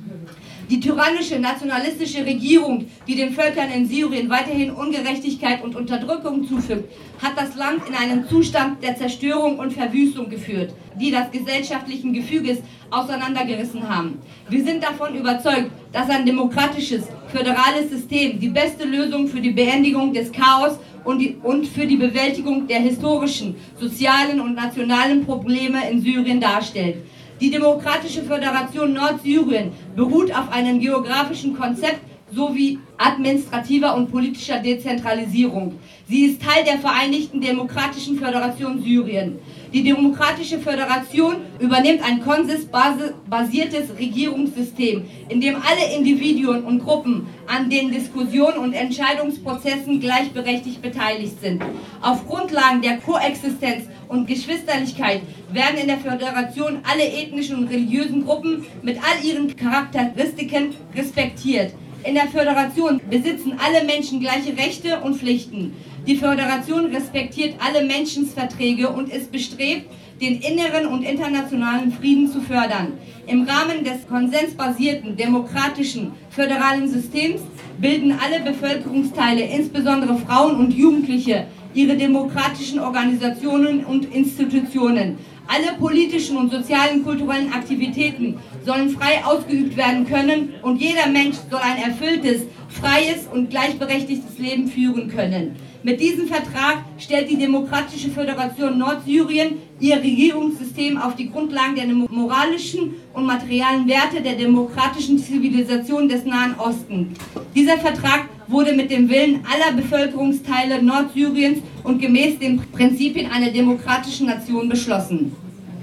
[SPEAKER 9] Die tyrannische, nationalistische Regierung, die den Völkern in Syrien weiterhin Ungerechtigkeit und Unterdrückung zufügt, hat das Land in einen Zustand der Zerstörung und Verwüstung geführt, die das gesellschaftliche Gefüges auseinandergerissen haben. Wir sind davon überzeugt, dass ein demokratisches, föderales System die beste Lösung für die Beendigung des Chaos und, die, und für die Bewältigung der historischen, sozialen und nationalen Probleme in Syrien darstellt. Die Demokratische Föderation Nordsyrien beruht auf einem geografischen Konzept sowie administrativer und politischer Dezentralisierung. Sie ist Teil der Vereinigten Demokratischen Föderation Syrien. Die Demokratische Föderation übernimmt ein konsensbasiertes Regierungssystem, in dem alle Individuen und Gruppen an den Diskussionen und Entscheidungsprozessen gleichberechtigt beteiligt sind. Auf Grundlagen der Koexistenz und Geschwisterlichkeit werden in der Föderation alle ethnischen und religiösen Gruppen mit all ihren Charakteristiken respektiert. In der Föderation besitzen alle Menschen gleiche Rechte und Pflichten. Die Föderation respektiert alle Menschenverträge und ist bestrebt, den inneren und internationalen Frieden zu fördern. Im Rahmen des konsensbasierten, demokratischen, föderalen Systems bilden alle Bevölkerungsteile, insbesondere Frauen und Jugendliche, ihre demokratischen Organisationen und Institutionen. Alle politischen und sozialen kulturellen Aktivitäten sollen frei ausgeübt werden können und jeder Mensch soll ein erfülltes, freies und gleichberechtigtes Leben führen können. Mit diesem Vertrag stellt die Demokratische Föderation Nordsyrien ihr Regierungssystem auf die Grundlagen der moralischen und materialen Werte der demokratischen Zivilisation des Nahen Ostens. Dieser Vertrag wurde mit dem Willen aller Bevölkerungsteile Nordsyriens und gemäß den Prinzipien einer demokratischen Nation beschlossen.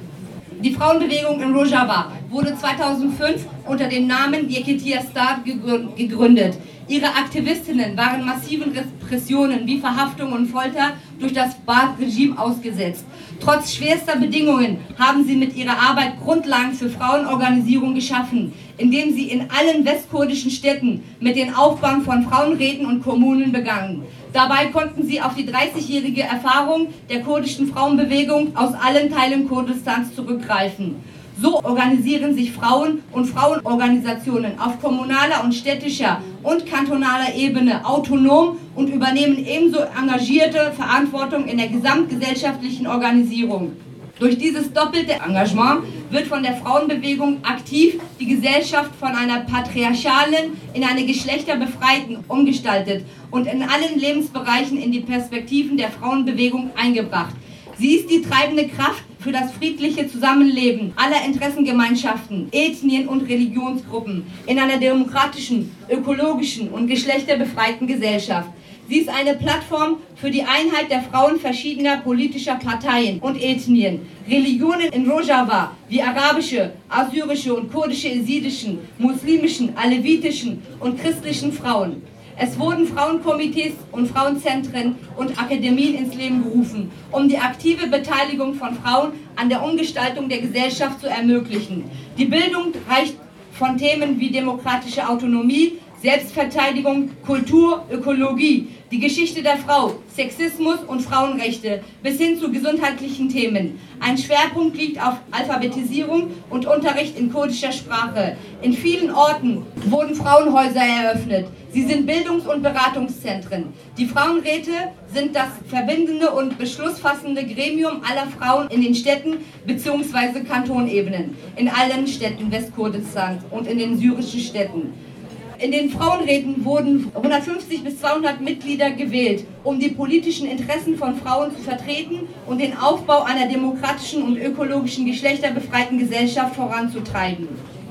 [SPEAKER 9] Die Frauenbewegung in Rojava wurde zweitausendfünf unter dem Namen Yekitiya Star gegründet. Ihre Aktivistinnen waren massiven Repressionen wie Verhaftung und Folter durch das Baath-Regime ausgesetzt. Trotz schwerster Bedingungen haben sie mit ihrer Arbeit Grundlagen für Frauenorganisierung geschaffen, indem sie in allen westkurdischen Städten mit den Aufbau von Frauenräten und Kommunen begannen. Dabei konnten sie auf die dreißigjährige Erfahrung der kurdischen Frauenbewegung aus allen Teilen Kurdistans zurückgreifen. So organisieren sich Frauen und Frauenorganisationen auf kommunaler und städtischer und kantonaler Ebene autonom und übernehmen ebenso engagierte Verantwortung in der gesamtgesellschaftlichen Organisierung. Durch dieses doppelte Engagement wird von der Frauenbewegung aktiv die Gesellschaft von einer patriarchalen in eine geschlechterbefreiten umgestaltet und in allen Lebensbereichen in die Perspektiven der Frauenbewegung eingebracht. Sie ist die treibende Kraft für das friedliche Zusammenleben aller Interessengemeinschaften, Ethnien und Religionsgruppen in einer demokratischen, ökologischen und geschlechterbefreiten Gesellschaft. Sie ist eine Plattform für die Einheit der Frauen verschiedener politischer Parteien und Ethnien. Religionen in Rojava wie arabische, assyrische und kurdische, esidischen, muslimischen, alevitischen und christlichen Frauen. Es wurden Frauenkomitees und Frauenzentren und Akademien ins Leben gerufen, um die aktive Beteiligung von Frauen an der Umgestaltung der Gesellschaft zu ermöglichen. Die Bildung reicht von Themen wie demokratische Autonomie, Selbstverteidigung, Kultur, Ökologie, die Geschichte der Frau, Sexismus und Frauenrechte bis hin zu gesundheitlichen Themen. Ein Schwerpunkt liegt auf Alphabetisierung und Unterricht in kurdischer Sprache. In vielen Orten wurden Frauenhäuser eröffnet. Sie sind Bildungs- und Beratungszentren. Die Frauenräte sind das verbindende und beschlussfassende Gremium aller Frauen in den Städten bzw. Kantonebenen, in allen Städten Westkurdistans und in den syrischen Städten. In den Frauenräten wurden hundertfünfzig bis zweihundert Mitglieder gewählt, um die politischen Interessen von Frauen zu vertreten und den Aufbau einer demokratischen und ökologischen geschlechterbefreiten Gesellschaft voranzutreiben.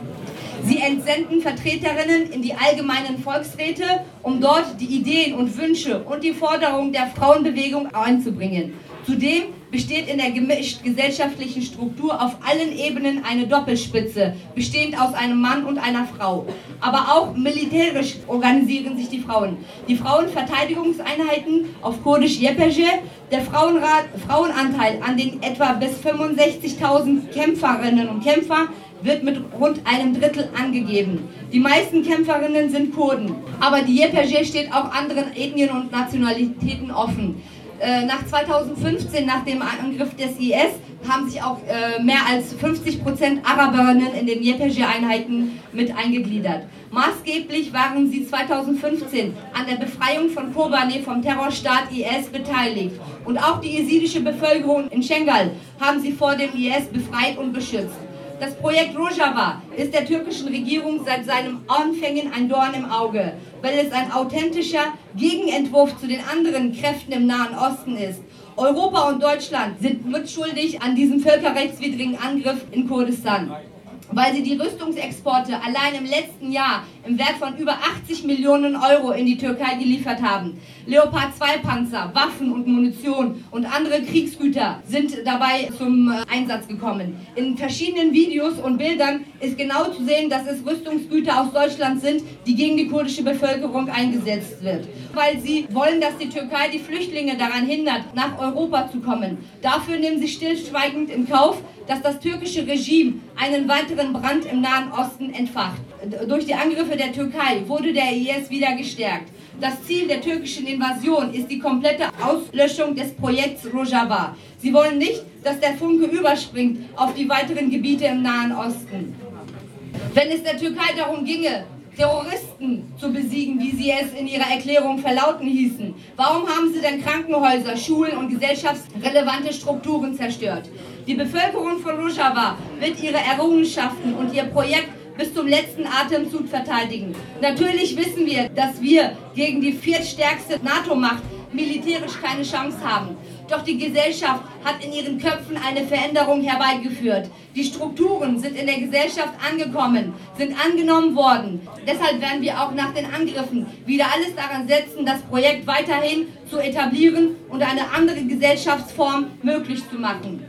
[SPEAKER 9] Sie entsenden Vertreterinnen in die allgemeinen Volksräte, um dort die Ideen und Wünsche und die Forderungen der Frauenbewegung einzubringen. Zudem besteht in der gemischt gesellschaftlichen Struktur auf allen Ebenen eine Doppelspitze, bestehend aus einem Mann und einer Frau. Aber auch militärisch organisieren sich die Frauen. Die Frauenverteidigungseinheiten, auf Kurdisch Yepege, der Frauenrat, Frauenanteil an den etwa bis fünfundsechzigtausend Kämpferinnen und Kämpfer wird mit rund einem Drittel angegeben. Die meisten Kämpferinnen sind Kurden, aber die Yepege steht auch anderen Ethnien und Nationalitäten offen. Nach zweitausendfünfzehn, nach dem Angriff des I S, haben sich auch äh, mehr als fünfzig Prozent Araberinnen in den Yepege-Einheiten mit eingegliedert. Maßgeblich waren sie zweitausendfünfzehn an der Befreiung von Kobane vom Terrorstaat I S beteiligt. Und auch die jesidische Bevölkerung in Schengal haben sie vor dem I S befreit und beschützt. Das Projekt Rojava ist der türkischen Regierung seit seinem Anfängen ein Dorn im Auge, weil es ein authentischer Gegenentwurf zu den anderen Kräften im Nahen Osten ist. Europa und Deutschland sind mitschuldig an diesem völkerrechtswidrigen Angriff in Kurdistan, weil sie die Rüstungsexporte allein im letzten Jahr im Wert von über achtzig Millionen Euro in die Türkei geliefert haben. Leopard zwei Panzer, Waffen und Munition und andere Kriegsgüter sind dabei zum Einsatz gekommen. In verschiedenen Videos und Bildern ist genau zu sehen, dass es Rüstungsgüter aus Deutschland sind, die gegen die kurdische Bevölkerung eingesetzt wird. Weil sie wollen, dass die Türkei die Flüchtlinge daran hindert, nach Europa zu kommen. Dafür nehmen sie stillschweigend in Kauf, dass das türkische Regime einen weiteren Brand im Nahen Osten entfacht. Durch die Angriffe der Türkei wurde der I S wieder gestärkt. Das Ziel der türkischen Invasion ist die komplette Auslöschung des Projekts Rojava. Sie wollen nicht, dass der Funke überspringt auf die weiteren Gebiete im Nahen Osten. Wenn es der Türkei darum ginge, Terroristen zu besiegen, wie sie es in ihrer Erklärung verlauten hießen, warum haben sie denn Krankenhäuser, Schulen und gesellschaftsrelevante Strukturen zerstört? Die Bevölkerung von Rojava wird ihre Errungenschaften und ihr Projekt bis zum letzten Atemzug verteidigen. Natürlich wissen wir, dass wir gegen die viertstärkste NATO-Macht militärisch keine Chance haben. Doch die Gesellschaft hat in ihren Köpfen eine Veränderung herbeigeführt. Die Strukturen sind in der Gesellschaft angekommen, sind angenommen worden. Deshalb werden wir auch nach den Angriffen wieder alles daran setzen, das Projekt weiterhin zu etablieren und eine andere Gesellschaftsform möglich zu machen.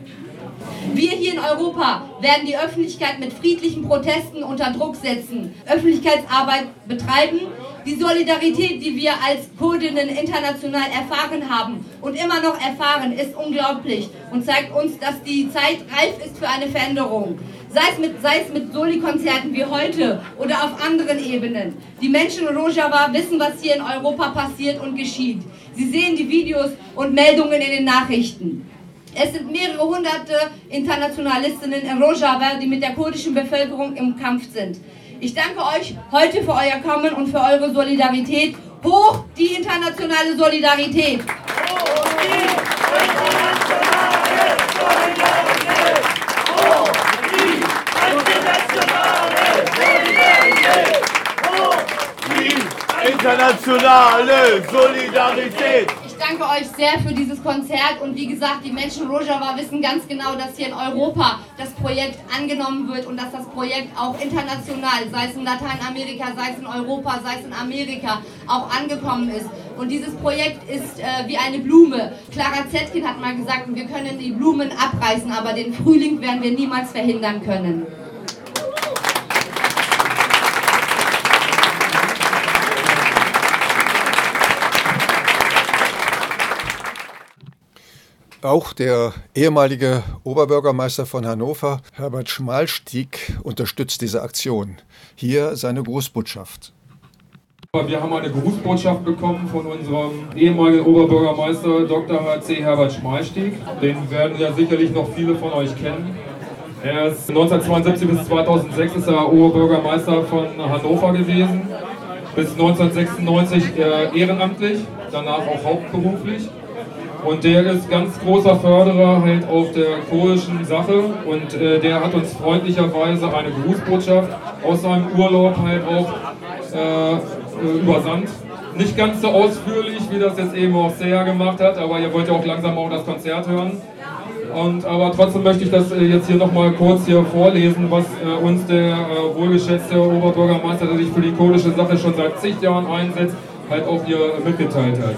[SPEAKER 9] Wir hier in Europa werden die Öffentlichkeit mit friedlichen Protesten unter Druck setzen, Öffentlichkeitsarbeit betreiben. Die Solidarität, die wir als Kurdinnen international erfahren haben und immer noch erfahren, ist unglaublich und zeigt uns, dass die Zeit reif ist für eine Veränderung. Sei es mit, sei es mit Soli-Konzerten wie heute oder auf anderen Ebenen. Die Menschen in Rojava wissen, was hier in Europa passiert und geschieht. Sie sehen die Videos und Meldungen in den Nachrichten. Es sind mehrere hunderte Internationalistinnen in Rojava, die mit der kurdischen Bevölkerung im Kampf sind. Ich danke euch heute für euer Kommen und für eure Solidarität. Hoch die internationale Solidarität! Hoch die internationale Solidarität! Hoch die internationale Solidarität! Hoch die internationale Solidarität! Ich danke euch sehr für dieses Konzert und wie gesagt, die Menschen in Rojava wissen ganz genau, dass hier in Europa das Projekt angenommen wird und dass das Projekt auch international, sei es in Lateinamerika, sei es in Europa, sei es in Amerika, auch angekommen ist. Und dieses Projekt ist äh, wie eine Blume. Clara Zetkin hat mal gesagt, wir können die Blumen abreißen, aber den Frühling werden wir niemals verhindern können.
[SPEAKER 1] Auch der ehemalige Oberbürgermeister von Hannover, Herbert Schmalstieg, unterstützt diese Aktion. Hier seine Grußbotschaft.
[SPEAKER 7] Wir haben eine Grußbotschaft bekommen von unserem ehemaligen Oberbürgermeister Doktor H C Herbert Schmalstieg. Den werden ja sicherlich noch viele von euch kennen. Er ist neunzehnhundertzweiundsiebzig bis zweitausendsechs ist er Oberbürgermeister von Hannover gewesen. Bis neunzehnhundertsechsundneunzig äh, ehrenamtlich, danach auch hauptberuflich. Und der ist ganz großer Förderer halt auf der kurischen Sache und äh, der hat uns freundlicherweise eine Grußbotschaft aus seinem Urlaub halt auch äh, übersandt. Nicht ganz so ausführlich, wie das jetzt eben auch Seher gemacht hat, aber ihr wollt ja auch langsam auch das Konzert hören. Und, aber trotzdem möchte ich das äh, jetzt hier nochmal kurz hier vorlesen, was äh, uns der äh, wohlgeschätzte Oberbürgermeister, der sich für die kurdische Sache schon seit zig Jahren einsetzt, halt auch hier äh, mitgeteilt hat.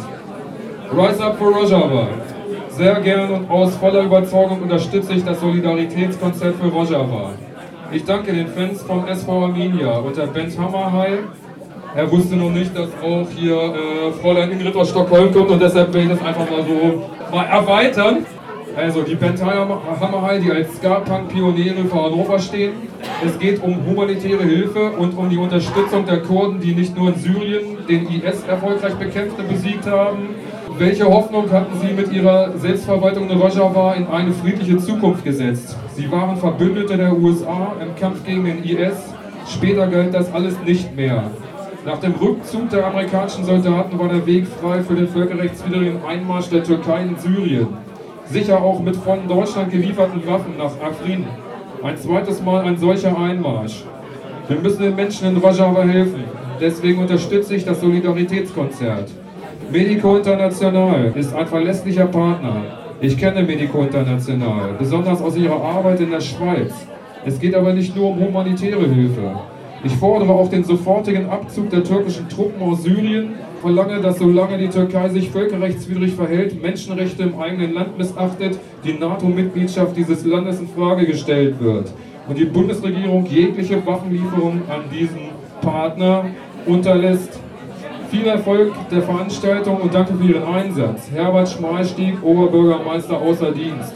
[SPEAKER 7] Rise up for Rojava. Sehr gern und aus voller Überzeugung unterstütze ich das Solidaritätskonzert für Rojava. Ich danke den Fans vom S V Arminia und der Band Hammerhai. Er wusste noch nicht, dass auch hier äh, Fräulein Ingrid aus Stockholm kommt und deshalb will ich das einfach mal so mal erweitern. Also die Band Hammerhai, die als Ska-Punk-Pioniere für Hannover stehen. Es geht um humanitäre Hilfe und um die Unterstützung der Kurden, die nicht nur in Syrien den I S erfolgreich bekämpft und besiegt haben. Welche Hoffnung hatten sie mit ihrer Selbstverwaltung in Rojava in eine friedliche Zukunft gesetzt? Sie waren Verbündete der U S A im Kampf gegen den I S. Später galt das alles nicht mehr. Nach dem Rückzug der amerikanischen Soldaten war der Weg frei für den völkerrechtswidrigen Einmarsch der Türkei in Syrien. Sicher auch mit von Deutschland gelieferten Waffen nach Afrin. Ein zweites Mal ein solcher Einmarsch. Wir müssen den Menschen in Rojava helfen. Deswegen unterstütze ich das Solidaritätskonzert. Medico International ist ein verlässlicher Partner. Ich kenne Medico International, besonders aus ihrer Arbeit in der Schweiz. Es geht aber nicht nur um humanitäre Hilfe. Ich fordere auch den sofortigen Abzug der türkischen Truppen aus Syrien, verlange, dass solange die Türkei sich völkerrechtswidrig verhält, Menschenrechte im eigenen Land missachtet, die NATO-Mitgliedschaft dieses Landes in Frage gestellt wird und die Bundesregierung jegliche Waffenlieferung an diesen Partner unterlässt. Viel Erfolg der Veranstaltung und danke für Ihren Einsatz. Herbert Schmalstieg, Oberbürgermeister außer Dienst.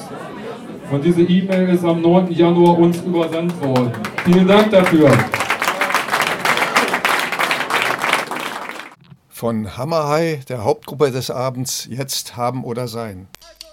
[SPEAKER 7] Und diese E-Mail ist am neunten Januar uns übersandt worden. Vielen Dank dafür.
[SPEAKER 1] Von Hammerhai, der Hauptgruppe des Abends, jetzt Haben oder Sein.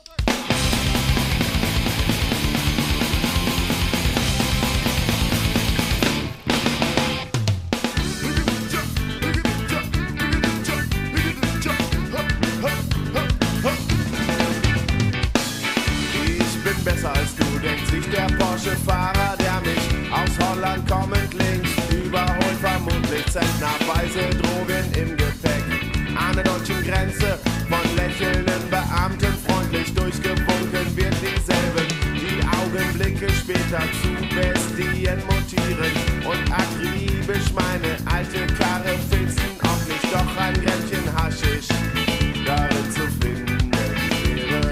[SPEAKER 10] Ich bin besser als du, denkt sich der Porsche-Fahrer, der mich aus Holland kommend links überholt, vermutlich zentnerweise Drogen im Gepäck. An der deutschen Grenze von lächelnden Beamten freundlich durchgewunken wird dieselben, die Augenblicke später zu Bestien mutieren und akribisch meine alte Karre filzen, ob nicht doch ein Grämmchen Haschisch darin zu finden wäre.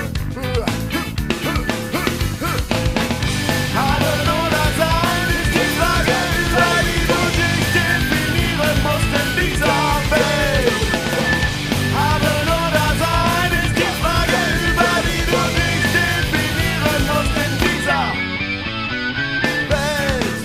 [SPEAKER 10] Haben oder sein ist die Frage, über die du dich definieren musst in dieser Welt. Haben oder sein ist die Frage, über die du dich definieren musst in dieser Welt.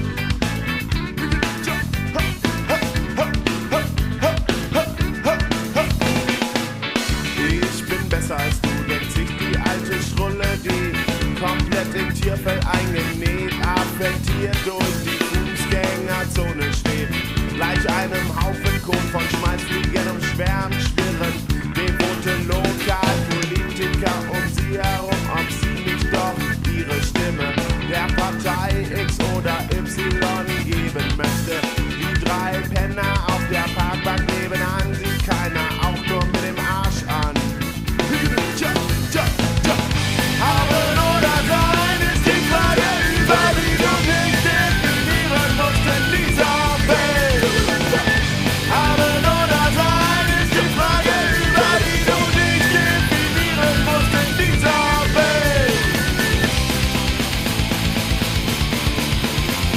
[SPEAKER 10] Ich bin besser als du, denkt sich die alte Schrulle, die komplett im Tierfell eingenäht, affektiert durch die Fußgängerzone steht. Gleich einem Haufen Kot von Schmalzfliegen um Schwärmen schwirren, devote Lokalpolitiker um sie herum, ob sie nicht doch ihre Stimme der Partei X oder Y geben möchte. Die drei Penner auf der Parkbank nebenan sieht keiner auch nur mit dem Arsch an. Tja, tja, tja. Haben oder sein ist die Frage, über die du dich definieren musst in dieser Welt. Haben oder sein ist die Frage, über die du dich definieren musst in dieser Welt.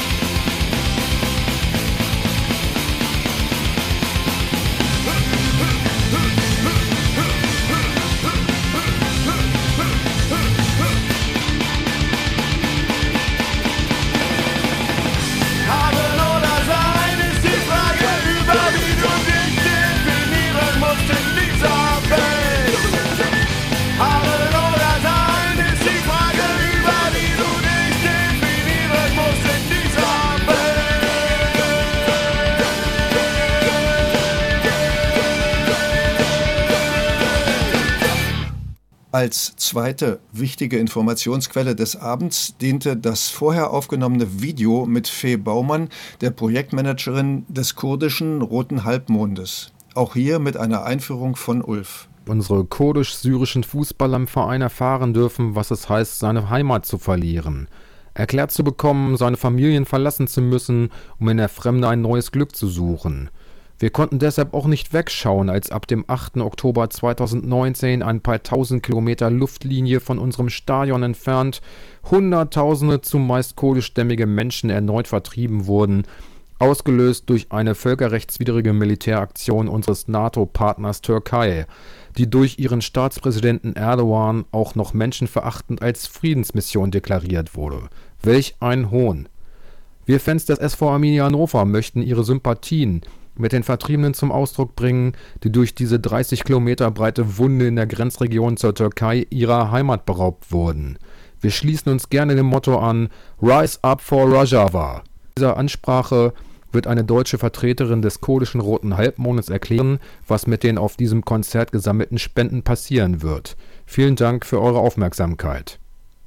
[SPEAKER 1] Als zweite wichtige Informationsquelle des Abends diente das vorher aufgenommene Video mit Fee Baumann, der Projektmanagerin des kurdischen Roten Halbmondes. Auch hier mit einer Einführung von Ulf.
[SPEAKER 4] Unsere kurdisch-syrischen Fußballer im Verein erfahren dürfen, was es heißt, seine Heimat zu verlieren. Erklärt zu bekommen, seine Familien verlassen zu müssen, um in der Fremde ein neues Glück zu suchen. Wir konnten deshalb auch nicht wegschauen, als ab dem achten Oktober zweitausendneunzehn ein paar tausend Kilometer Luftlinie von unserem Stadion entfernt Hunderttausende zumeist kurdischstämmige Menschen erneut vertrieben wurden, ausgelöst durch eine völkerrechtswidrige Militäraktion unseres NATO-Partners Türkei, die durch ihren Staatspräsidenten Erdogan auch noch menschenverachtend als Friedensmission deklariert wurde. Welch ein Hohn! Wir Fans des S V Arminia Hannover möchten ihre Sympathien mit den Vertriebenen zum Ausdruck bringen, die durch diese dreißig Kilometer breite Wunde in der Grenzregion zur Türkei ihrer Heimat beraubt wurden. Wir schließen uns gerne dem Motto an: Rise up for Rojava. In dieser Ansprache wird eine deutsche Vertreterin des kurdischen Roten Halbmondes erklären, was mit den auf diesem Konzert gesammelten Spenden passieren wird. Vielen Dank für eure Aufmerksamkeit.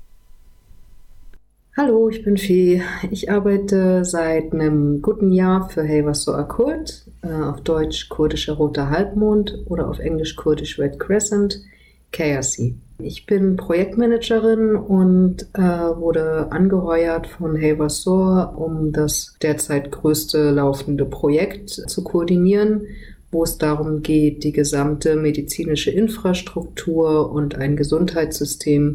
[SPEAKER 11] Hallo, ich bin Fee. Ich arbeite seit einem guten Jahr für Heyvassor Kurd, äh, auf Deutsch kurdischer Roter Halbmond oder auf Englisch kurdisch Red Crescent, K R C. Ich bin Projektmanagerin und äh, wurde angeheuert von Heyvassor, um das derzeit größte laufende Projekt zu koordinieren, wo es darum geht, die gesamte medizinische Infrastruktur und ein Gesundheitssystem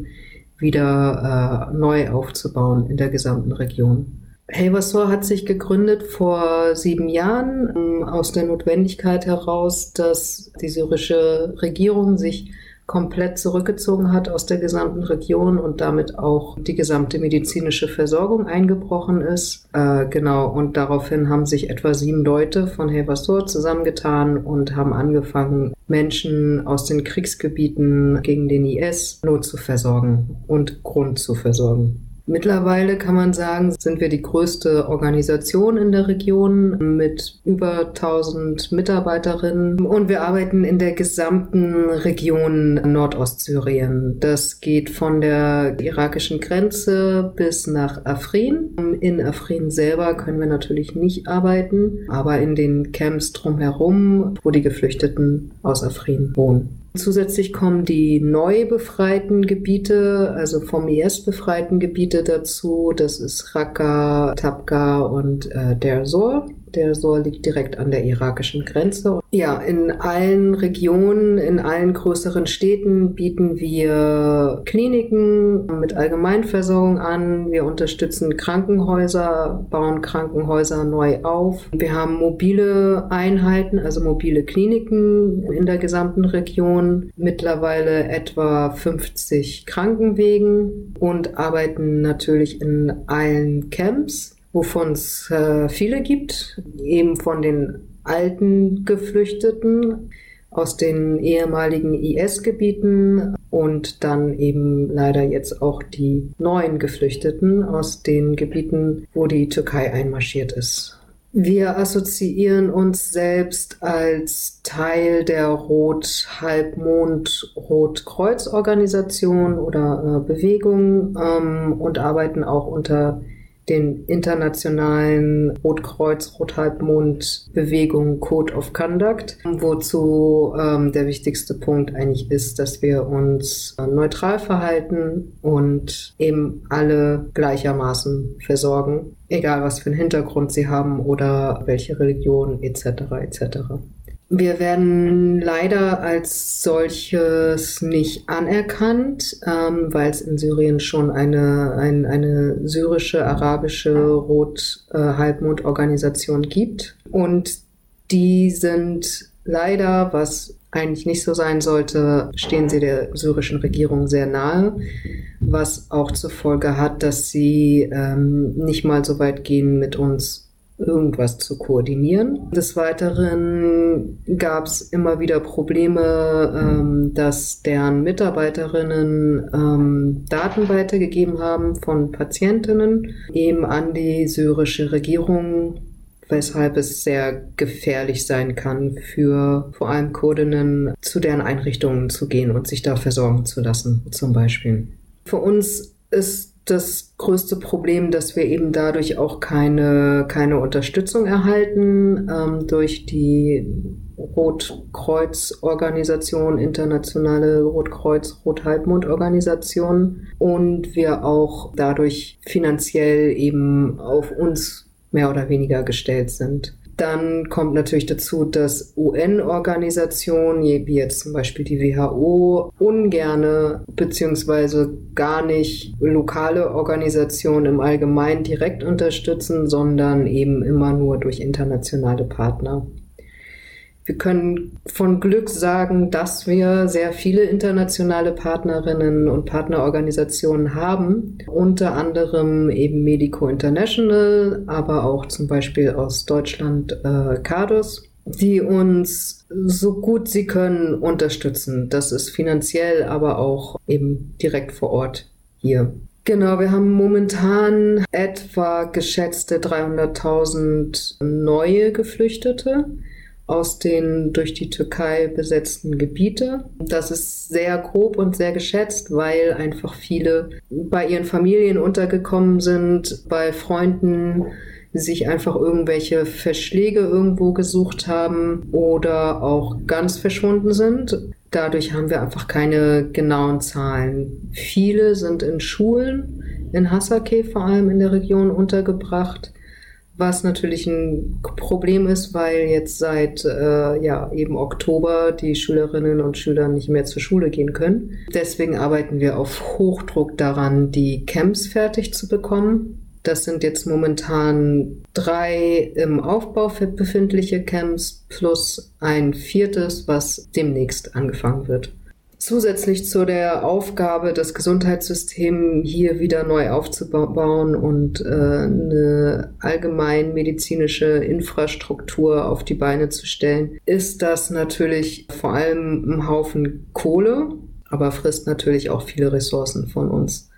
[SPEAKER 11] wieder äh, neu aufzubauen in der gesamten Region. Heyvassor hat sich gegründet vor sieben Jahren ähm, aus der Notwendigkeit heraus, dass die syrische Regierung sich komplett zurückgezogen hat aus der gesamten Region und damit auch die gesamte medizinische Versorgung eingebrochen ist. Äh, genau, und daraufhin haben sich etwa sieben Leute von Heyvassor zusammengetan und haben angefangen, Menschen aus den Kriegsgebieten gegen den I S Not zu versorgen und Grund zu versorgen. Mittlerweile kann man sagen, sind wir die größte Organisation in der Region mit über tausend Mitarbeiterinnen und wir arbeiten in der gesamten Region Nordostsyrien. Das geht von der irakischen Grenze bis nach Afrin. In Afrin selber können wir natürlich nicht arbeiten, aber in den Camps drumherum, wo die Geflüchteten aus Afrin wohnen. Zusätzlich kommen die neu befreiten Gebiete, also vom I S befreiten Gebiete dazu. Das ist Raqqa, Tabqa und äh, Deir Zor. Deir Zor liegt direkt an der irakischen Grenze. Ja, in allen Regionen, in allen größeren Städten bieten wir Kliniken mit Allgemeinversorgung an. Wir unterstützen Krankenhäuser, bauen Krankenhäuser neu auf. Wir haben mobile Einheiten, also mobile Kliniken in der gesamten Region. Mittlerweile etwa fünfzig Krankenwegen und arbeiten natürlich in allen Camps, wovon es äh, viele gibt, eben von den alten Geflüchteten aus den ehemaligen I S-Gebieten und dann eben leider jetzt auch die neuen Geflüchteten aus den Gebieten, wo die Türkei einmarschiert ist. Wir assoziieren uns selbst als Teil der Rot-Halbmond-Rotkreuz-Organisation oder äh, Bewegung ähm, und arbeiten auch unter den internationalen Rotkreuz-Rothalbmond-Bewegung Code of Conduct, wozu ähm, der wichtigste Punkt eigentlich ist, dass wir uns äh, neutral verhalten und eben alle gleichermaßen versorgen, egal was für einen Hintergrund sie haben oder welche Religion et cetera et cetera. Wir werden leider als solches nicht anerkannt, ähm, weil es in Syrien schon eine, ein, eine syrische, arabische Rot-Halbmond-Organisation gibt. Und die sind leider, was eigentlich nicht so sein sollte, stehen sie der syrischen Regierung sehr nahe, was auch zur Folge hat, dass sie ähm, nicht mal so weit gehen, mit uns irgendwas zu koordinieren. Des Weiteren gab es immer wieder Probleme, ähm, dass deren Mitarbeiterinnen ähm, Daten weitergegeben haben von Patientinnen eben an die syrische Regierung weshalb es sehr gefährlich sein kann, für vor allem Kurdinnen zu deren Einrichtungen zu gehen und sich da versorgen zu lassen, zum Beispiel. Für uns ist das größte Problem, dass wir eben dadurch auch keine, keine Unterstützung erhalten ähm, durch die Rotkreuz-Organisation, internationale Rotkreuz, Rothalbmond-Organisation, und wir auch dadurch finanziell eben auf uns mehr oder weniger gestellt sind. Dann kommt natürlich dazu, dass U N-Organisationen, wie jetzt zum Beispiel die W H O, ungerne beziehungsweise gar nicht lokale Organisationen im Allgemeinen direkt unterstützen, sondern eben immer nur durch internationale Partner. Wir können von Glück sagen, dass wir sehr viele internationale Partnerinnen und Partnerorganisationen haben, unter anderem eben Medico International, aber auch zum Beispiel aus Deutschland äh, CADUS, die uns so gut sie können unterstützen. Das ist finanziell, aber auch eben direkt vor Ort hier. Genau, wir haben momentan etwa geschätzte dreihunderttausend neue Geflüchtete aus den durch die Türkei besetzten Gebiete. Das ist sehr grob und sehr geschätzt, weil einfach viele bei ihren Familien untergekommen sind, bei Freunden sich einfach irgendwelche Verschläge irgendwo gesucht haben oder auch ganz verschwunden sind. Dadurch haben wir einfach keine genauen Zahlen. Viele sind in Schulen, in Hasakeh vor allem in der Region untergebracht, was natürlich ein Problem ist, weil jetzt seit äh, ja, eben Oktober die Schülerinnen und Schüler nicht mehr zur Schule gehen können. Deswegen arbeiten wir auf Hochdruck daran, die Camps fertig zu bekommen. Das sind jetzt momentan drei im Aufbau befindliche Camps plus ein viertes, was demnächst angefangen wird. Zusätzlich zu der Aufgabe, das Gesundheitssystem hier wieder neu aufzubauen und äh, eine allgemein medizinische Infrastruktur auf die Beine zu stellen, ist das natürlich vor allem ein Haufen Kohle, aber frisst natürlich auch viele Ressourcen von uns.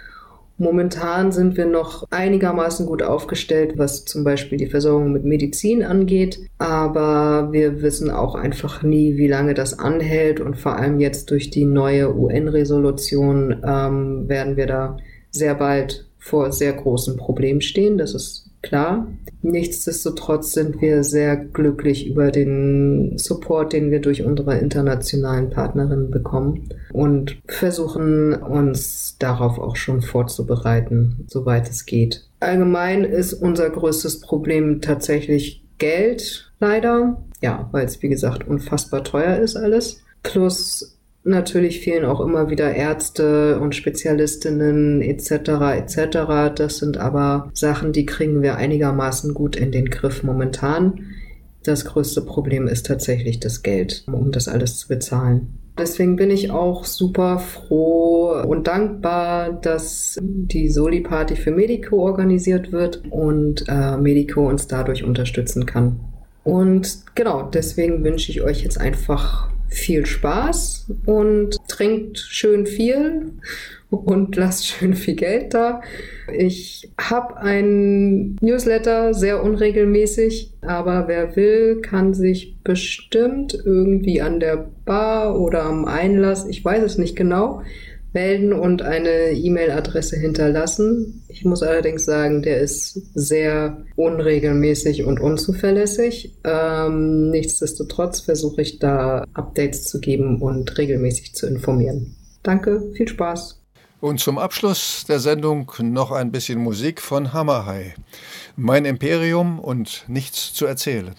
[SPEAKER 11] Momentan sind wir noch einigermaßen gut aufgestellt, was zum Beispiel die Versorgung mit Medizin angeht. Aber wir wissen auch einfach nie, wie lange das anhält. Und vor allem jetzt durch die neue U N-Resolution ähm, werden wir da sehr bald vor sehr großen Problemen stehen. Das ist klar. Nichtsdestotrotz sind wir sehr glücklich über den Support, den wir durch unsere internationalen Partnerinnen bekommen und versuchen uns darauf auch schon vorzubereiten, soweit es geht. Allgemein ist unser größtes Problem tatsächlich Geld, leider. Ja, weil es wie gesagt unfassbar teuer ist alles. Plus natürlich fehlen auch immer wieder Ärzte und Spezialistinnen et cetera et cetera. Das sind aber Sachen, die kriegen wir einigermaßen gut in den Griff momentan. Das größte Problem ist tatsächlich das Geld, um das alles zu bezahlen. Deswegen bin ich auch super froh und dankbar, dass die Soli-Party für Medico organisiert wird und äh, Medico uns dadurch unterstützen kann. Und genau, deswegen wünsche ich euch jetzt einfach viel Spaß und trinkt schön viel und lasst schön viel Geld da. Ich habe einen Newsletter, sehr unregelmäßig, aber wer will, kann sich bestimmt irgendwie an der Bar oder am Einlass, ich weiß es nicht genau, melden und eine E-Mail-Adresse hinterlassen. Ich muss allerdings sagen, der ist sehr unregelmäßig und unzuverlässig. Ähm, nichtsdestotrotz versuche ich da Updates zu geben und regelmäßig zu informieren. Danke, viel Spaß.
[SPEAKER 1] Und zum Abschluss der Sendung noch ein bisschen Musik von Hammerhai. Mein Imperium und nichts zu erzählen.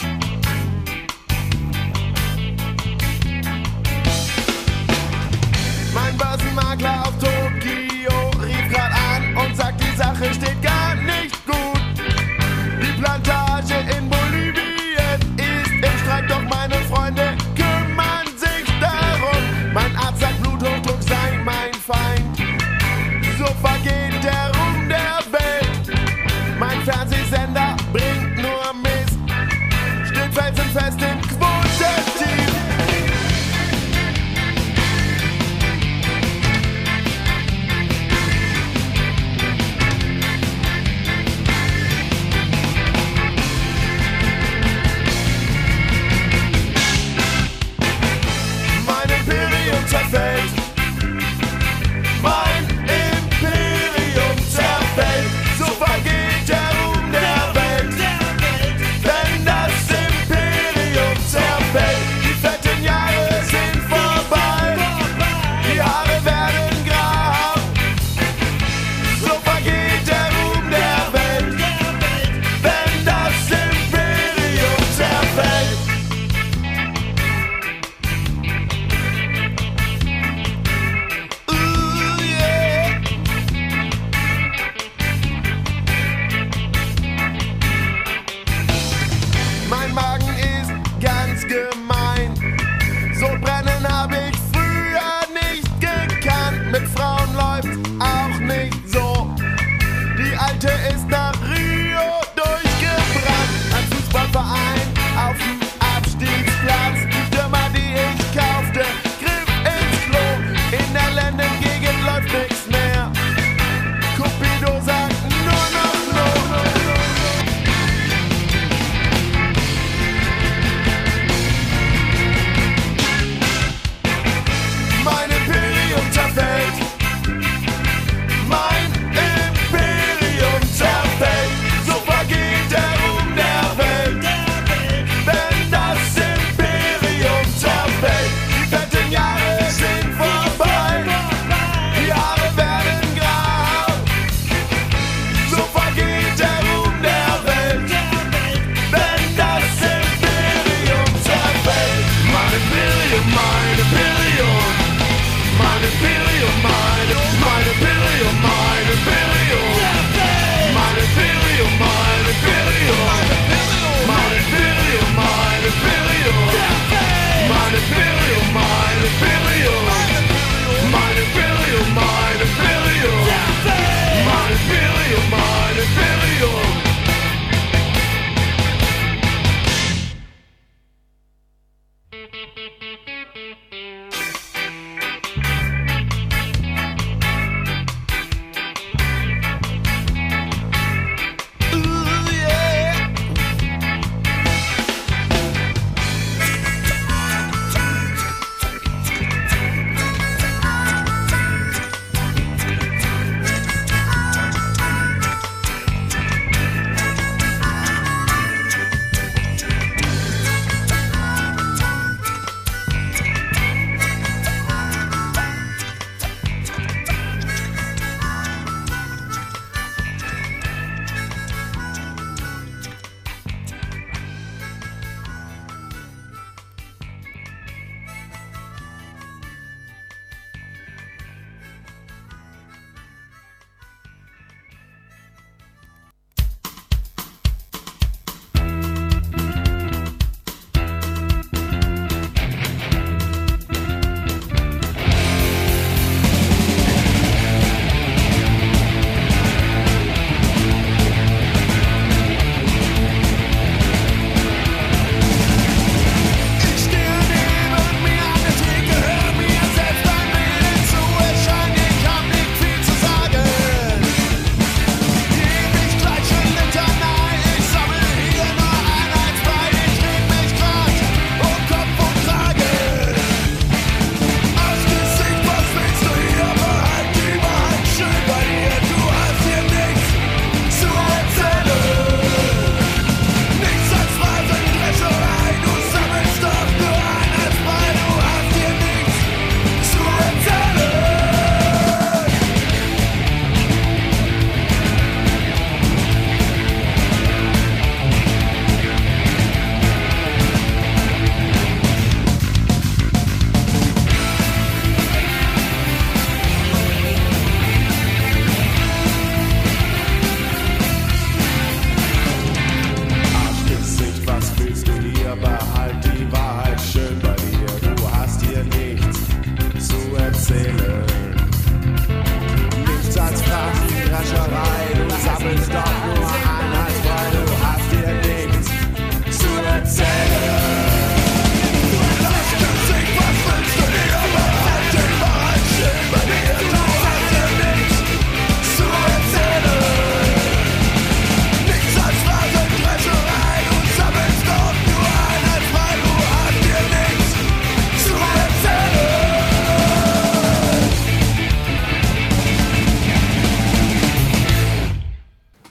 [SPEAKER 10] Börsenmakler auf Tokio rief grad an und sagt, die Sache steht gar nicht gut. Die Plantage in Bolivien ist im Streik, doch meine Freunde kümmern sich darum. Mein Arzt sagt, Bluthochdruck sei mein Feind. So vergeht der Ruhm der Welt. Mein Fernsehsender bringt nur Mist.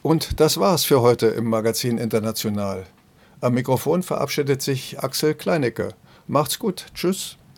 [SPEAKER 1] Und das war's für heute im Magazin International. Am Mikrofon verabschiedet sich Axel Kleinecke. Macht's gut. Tschüss.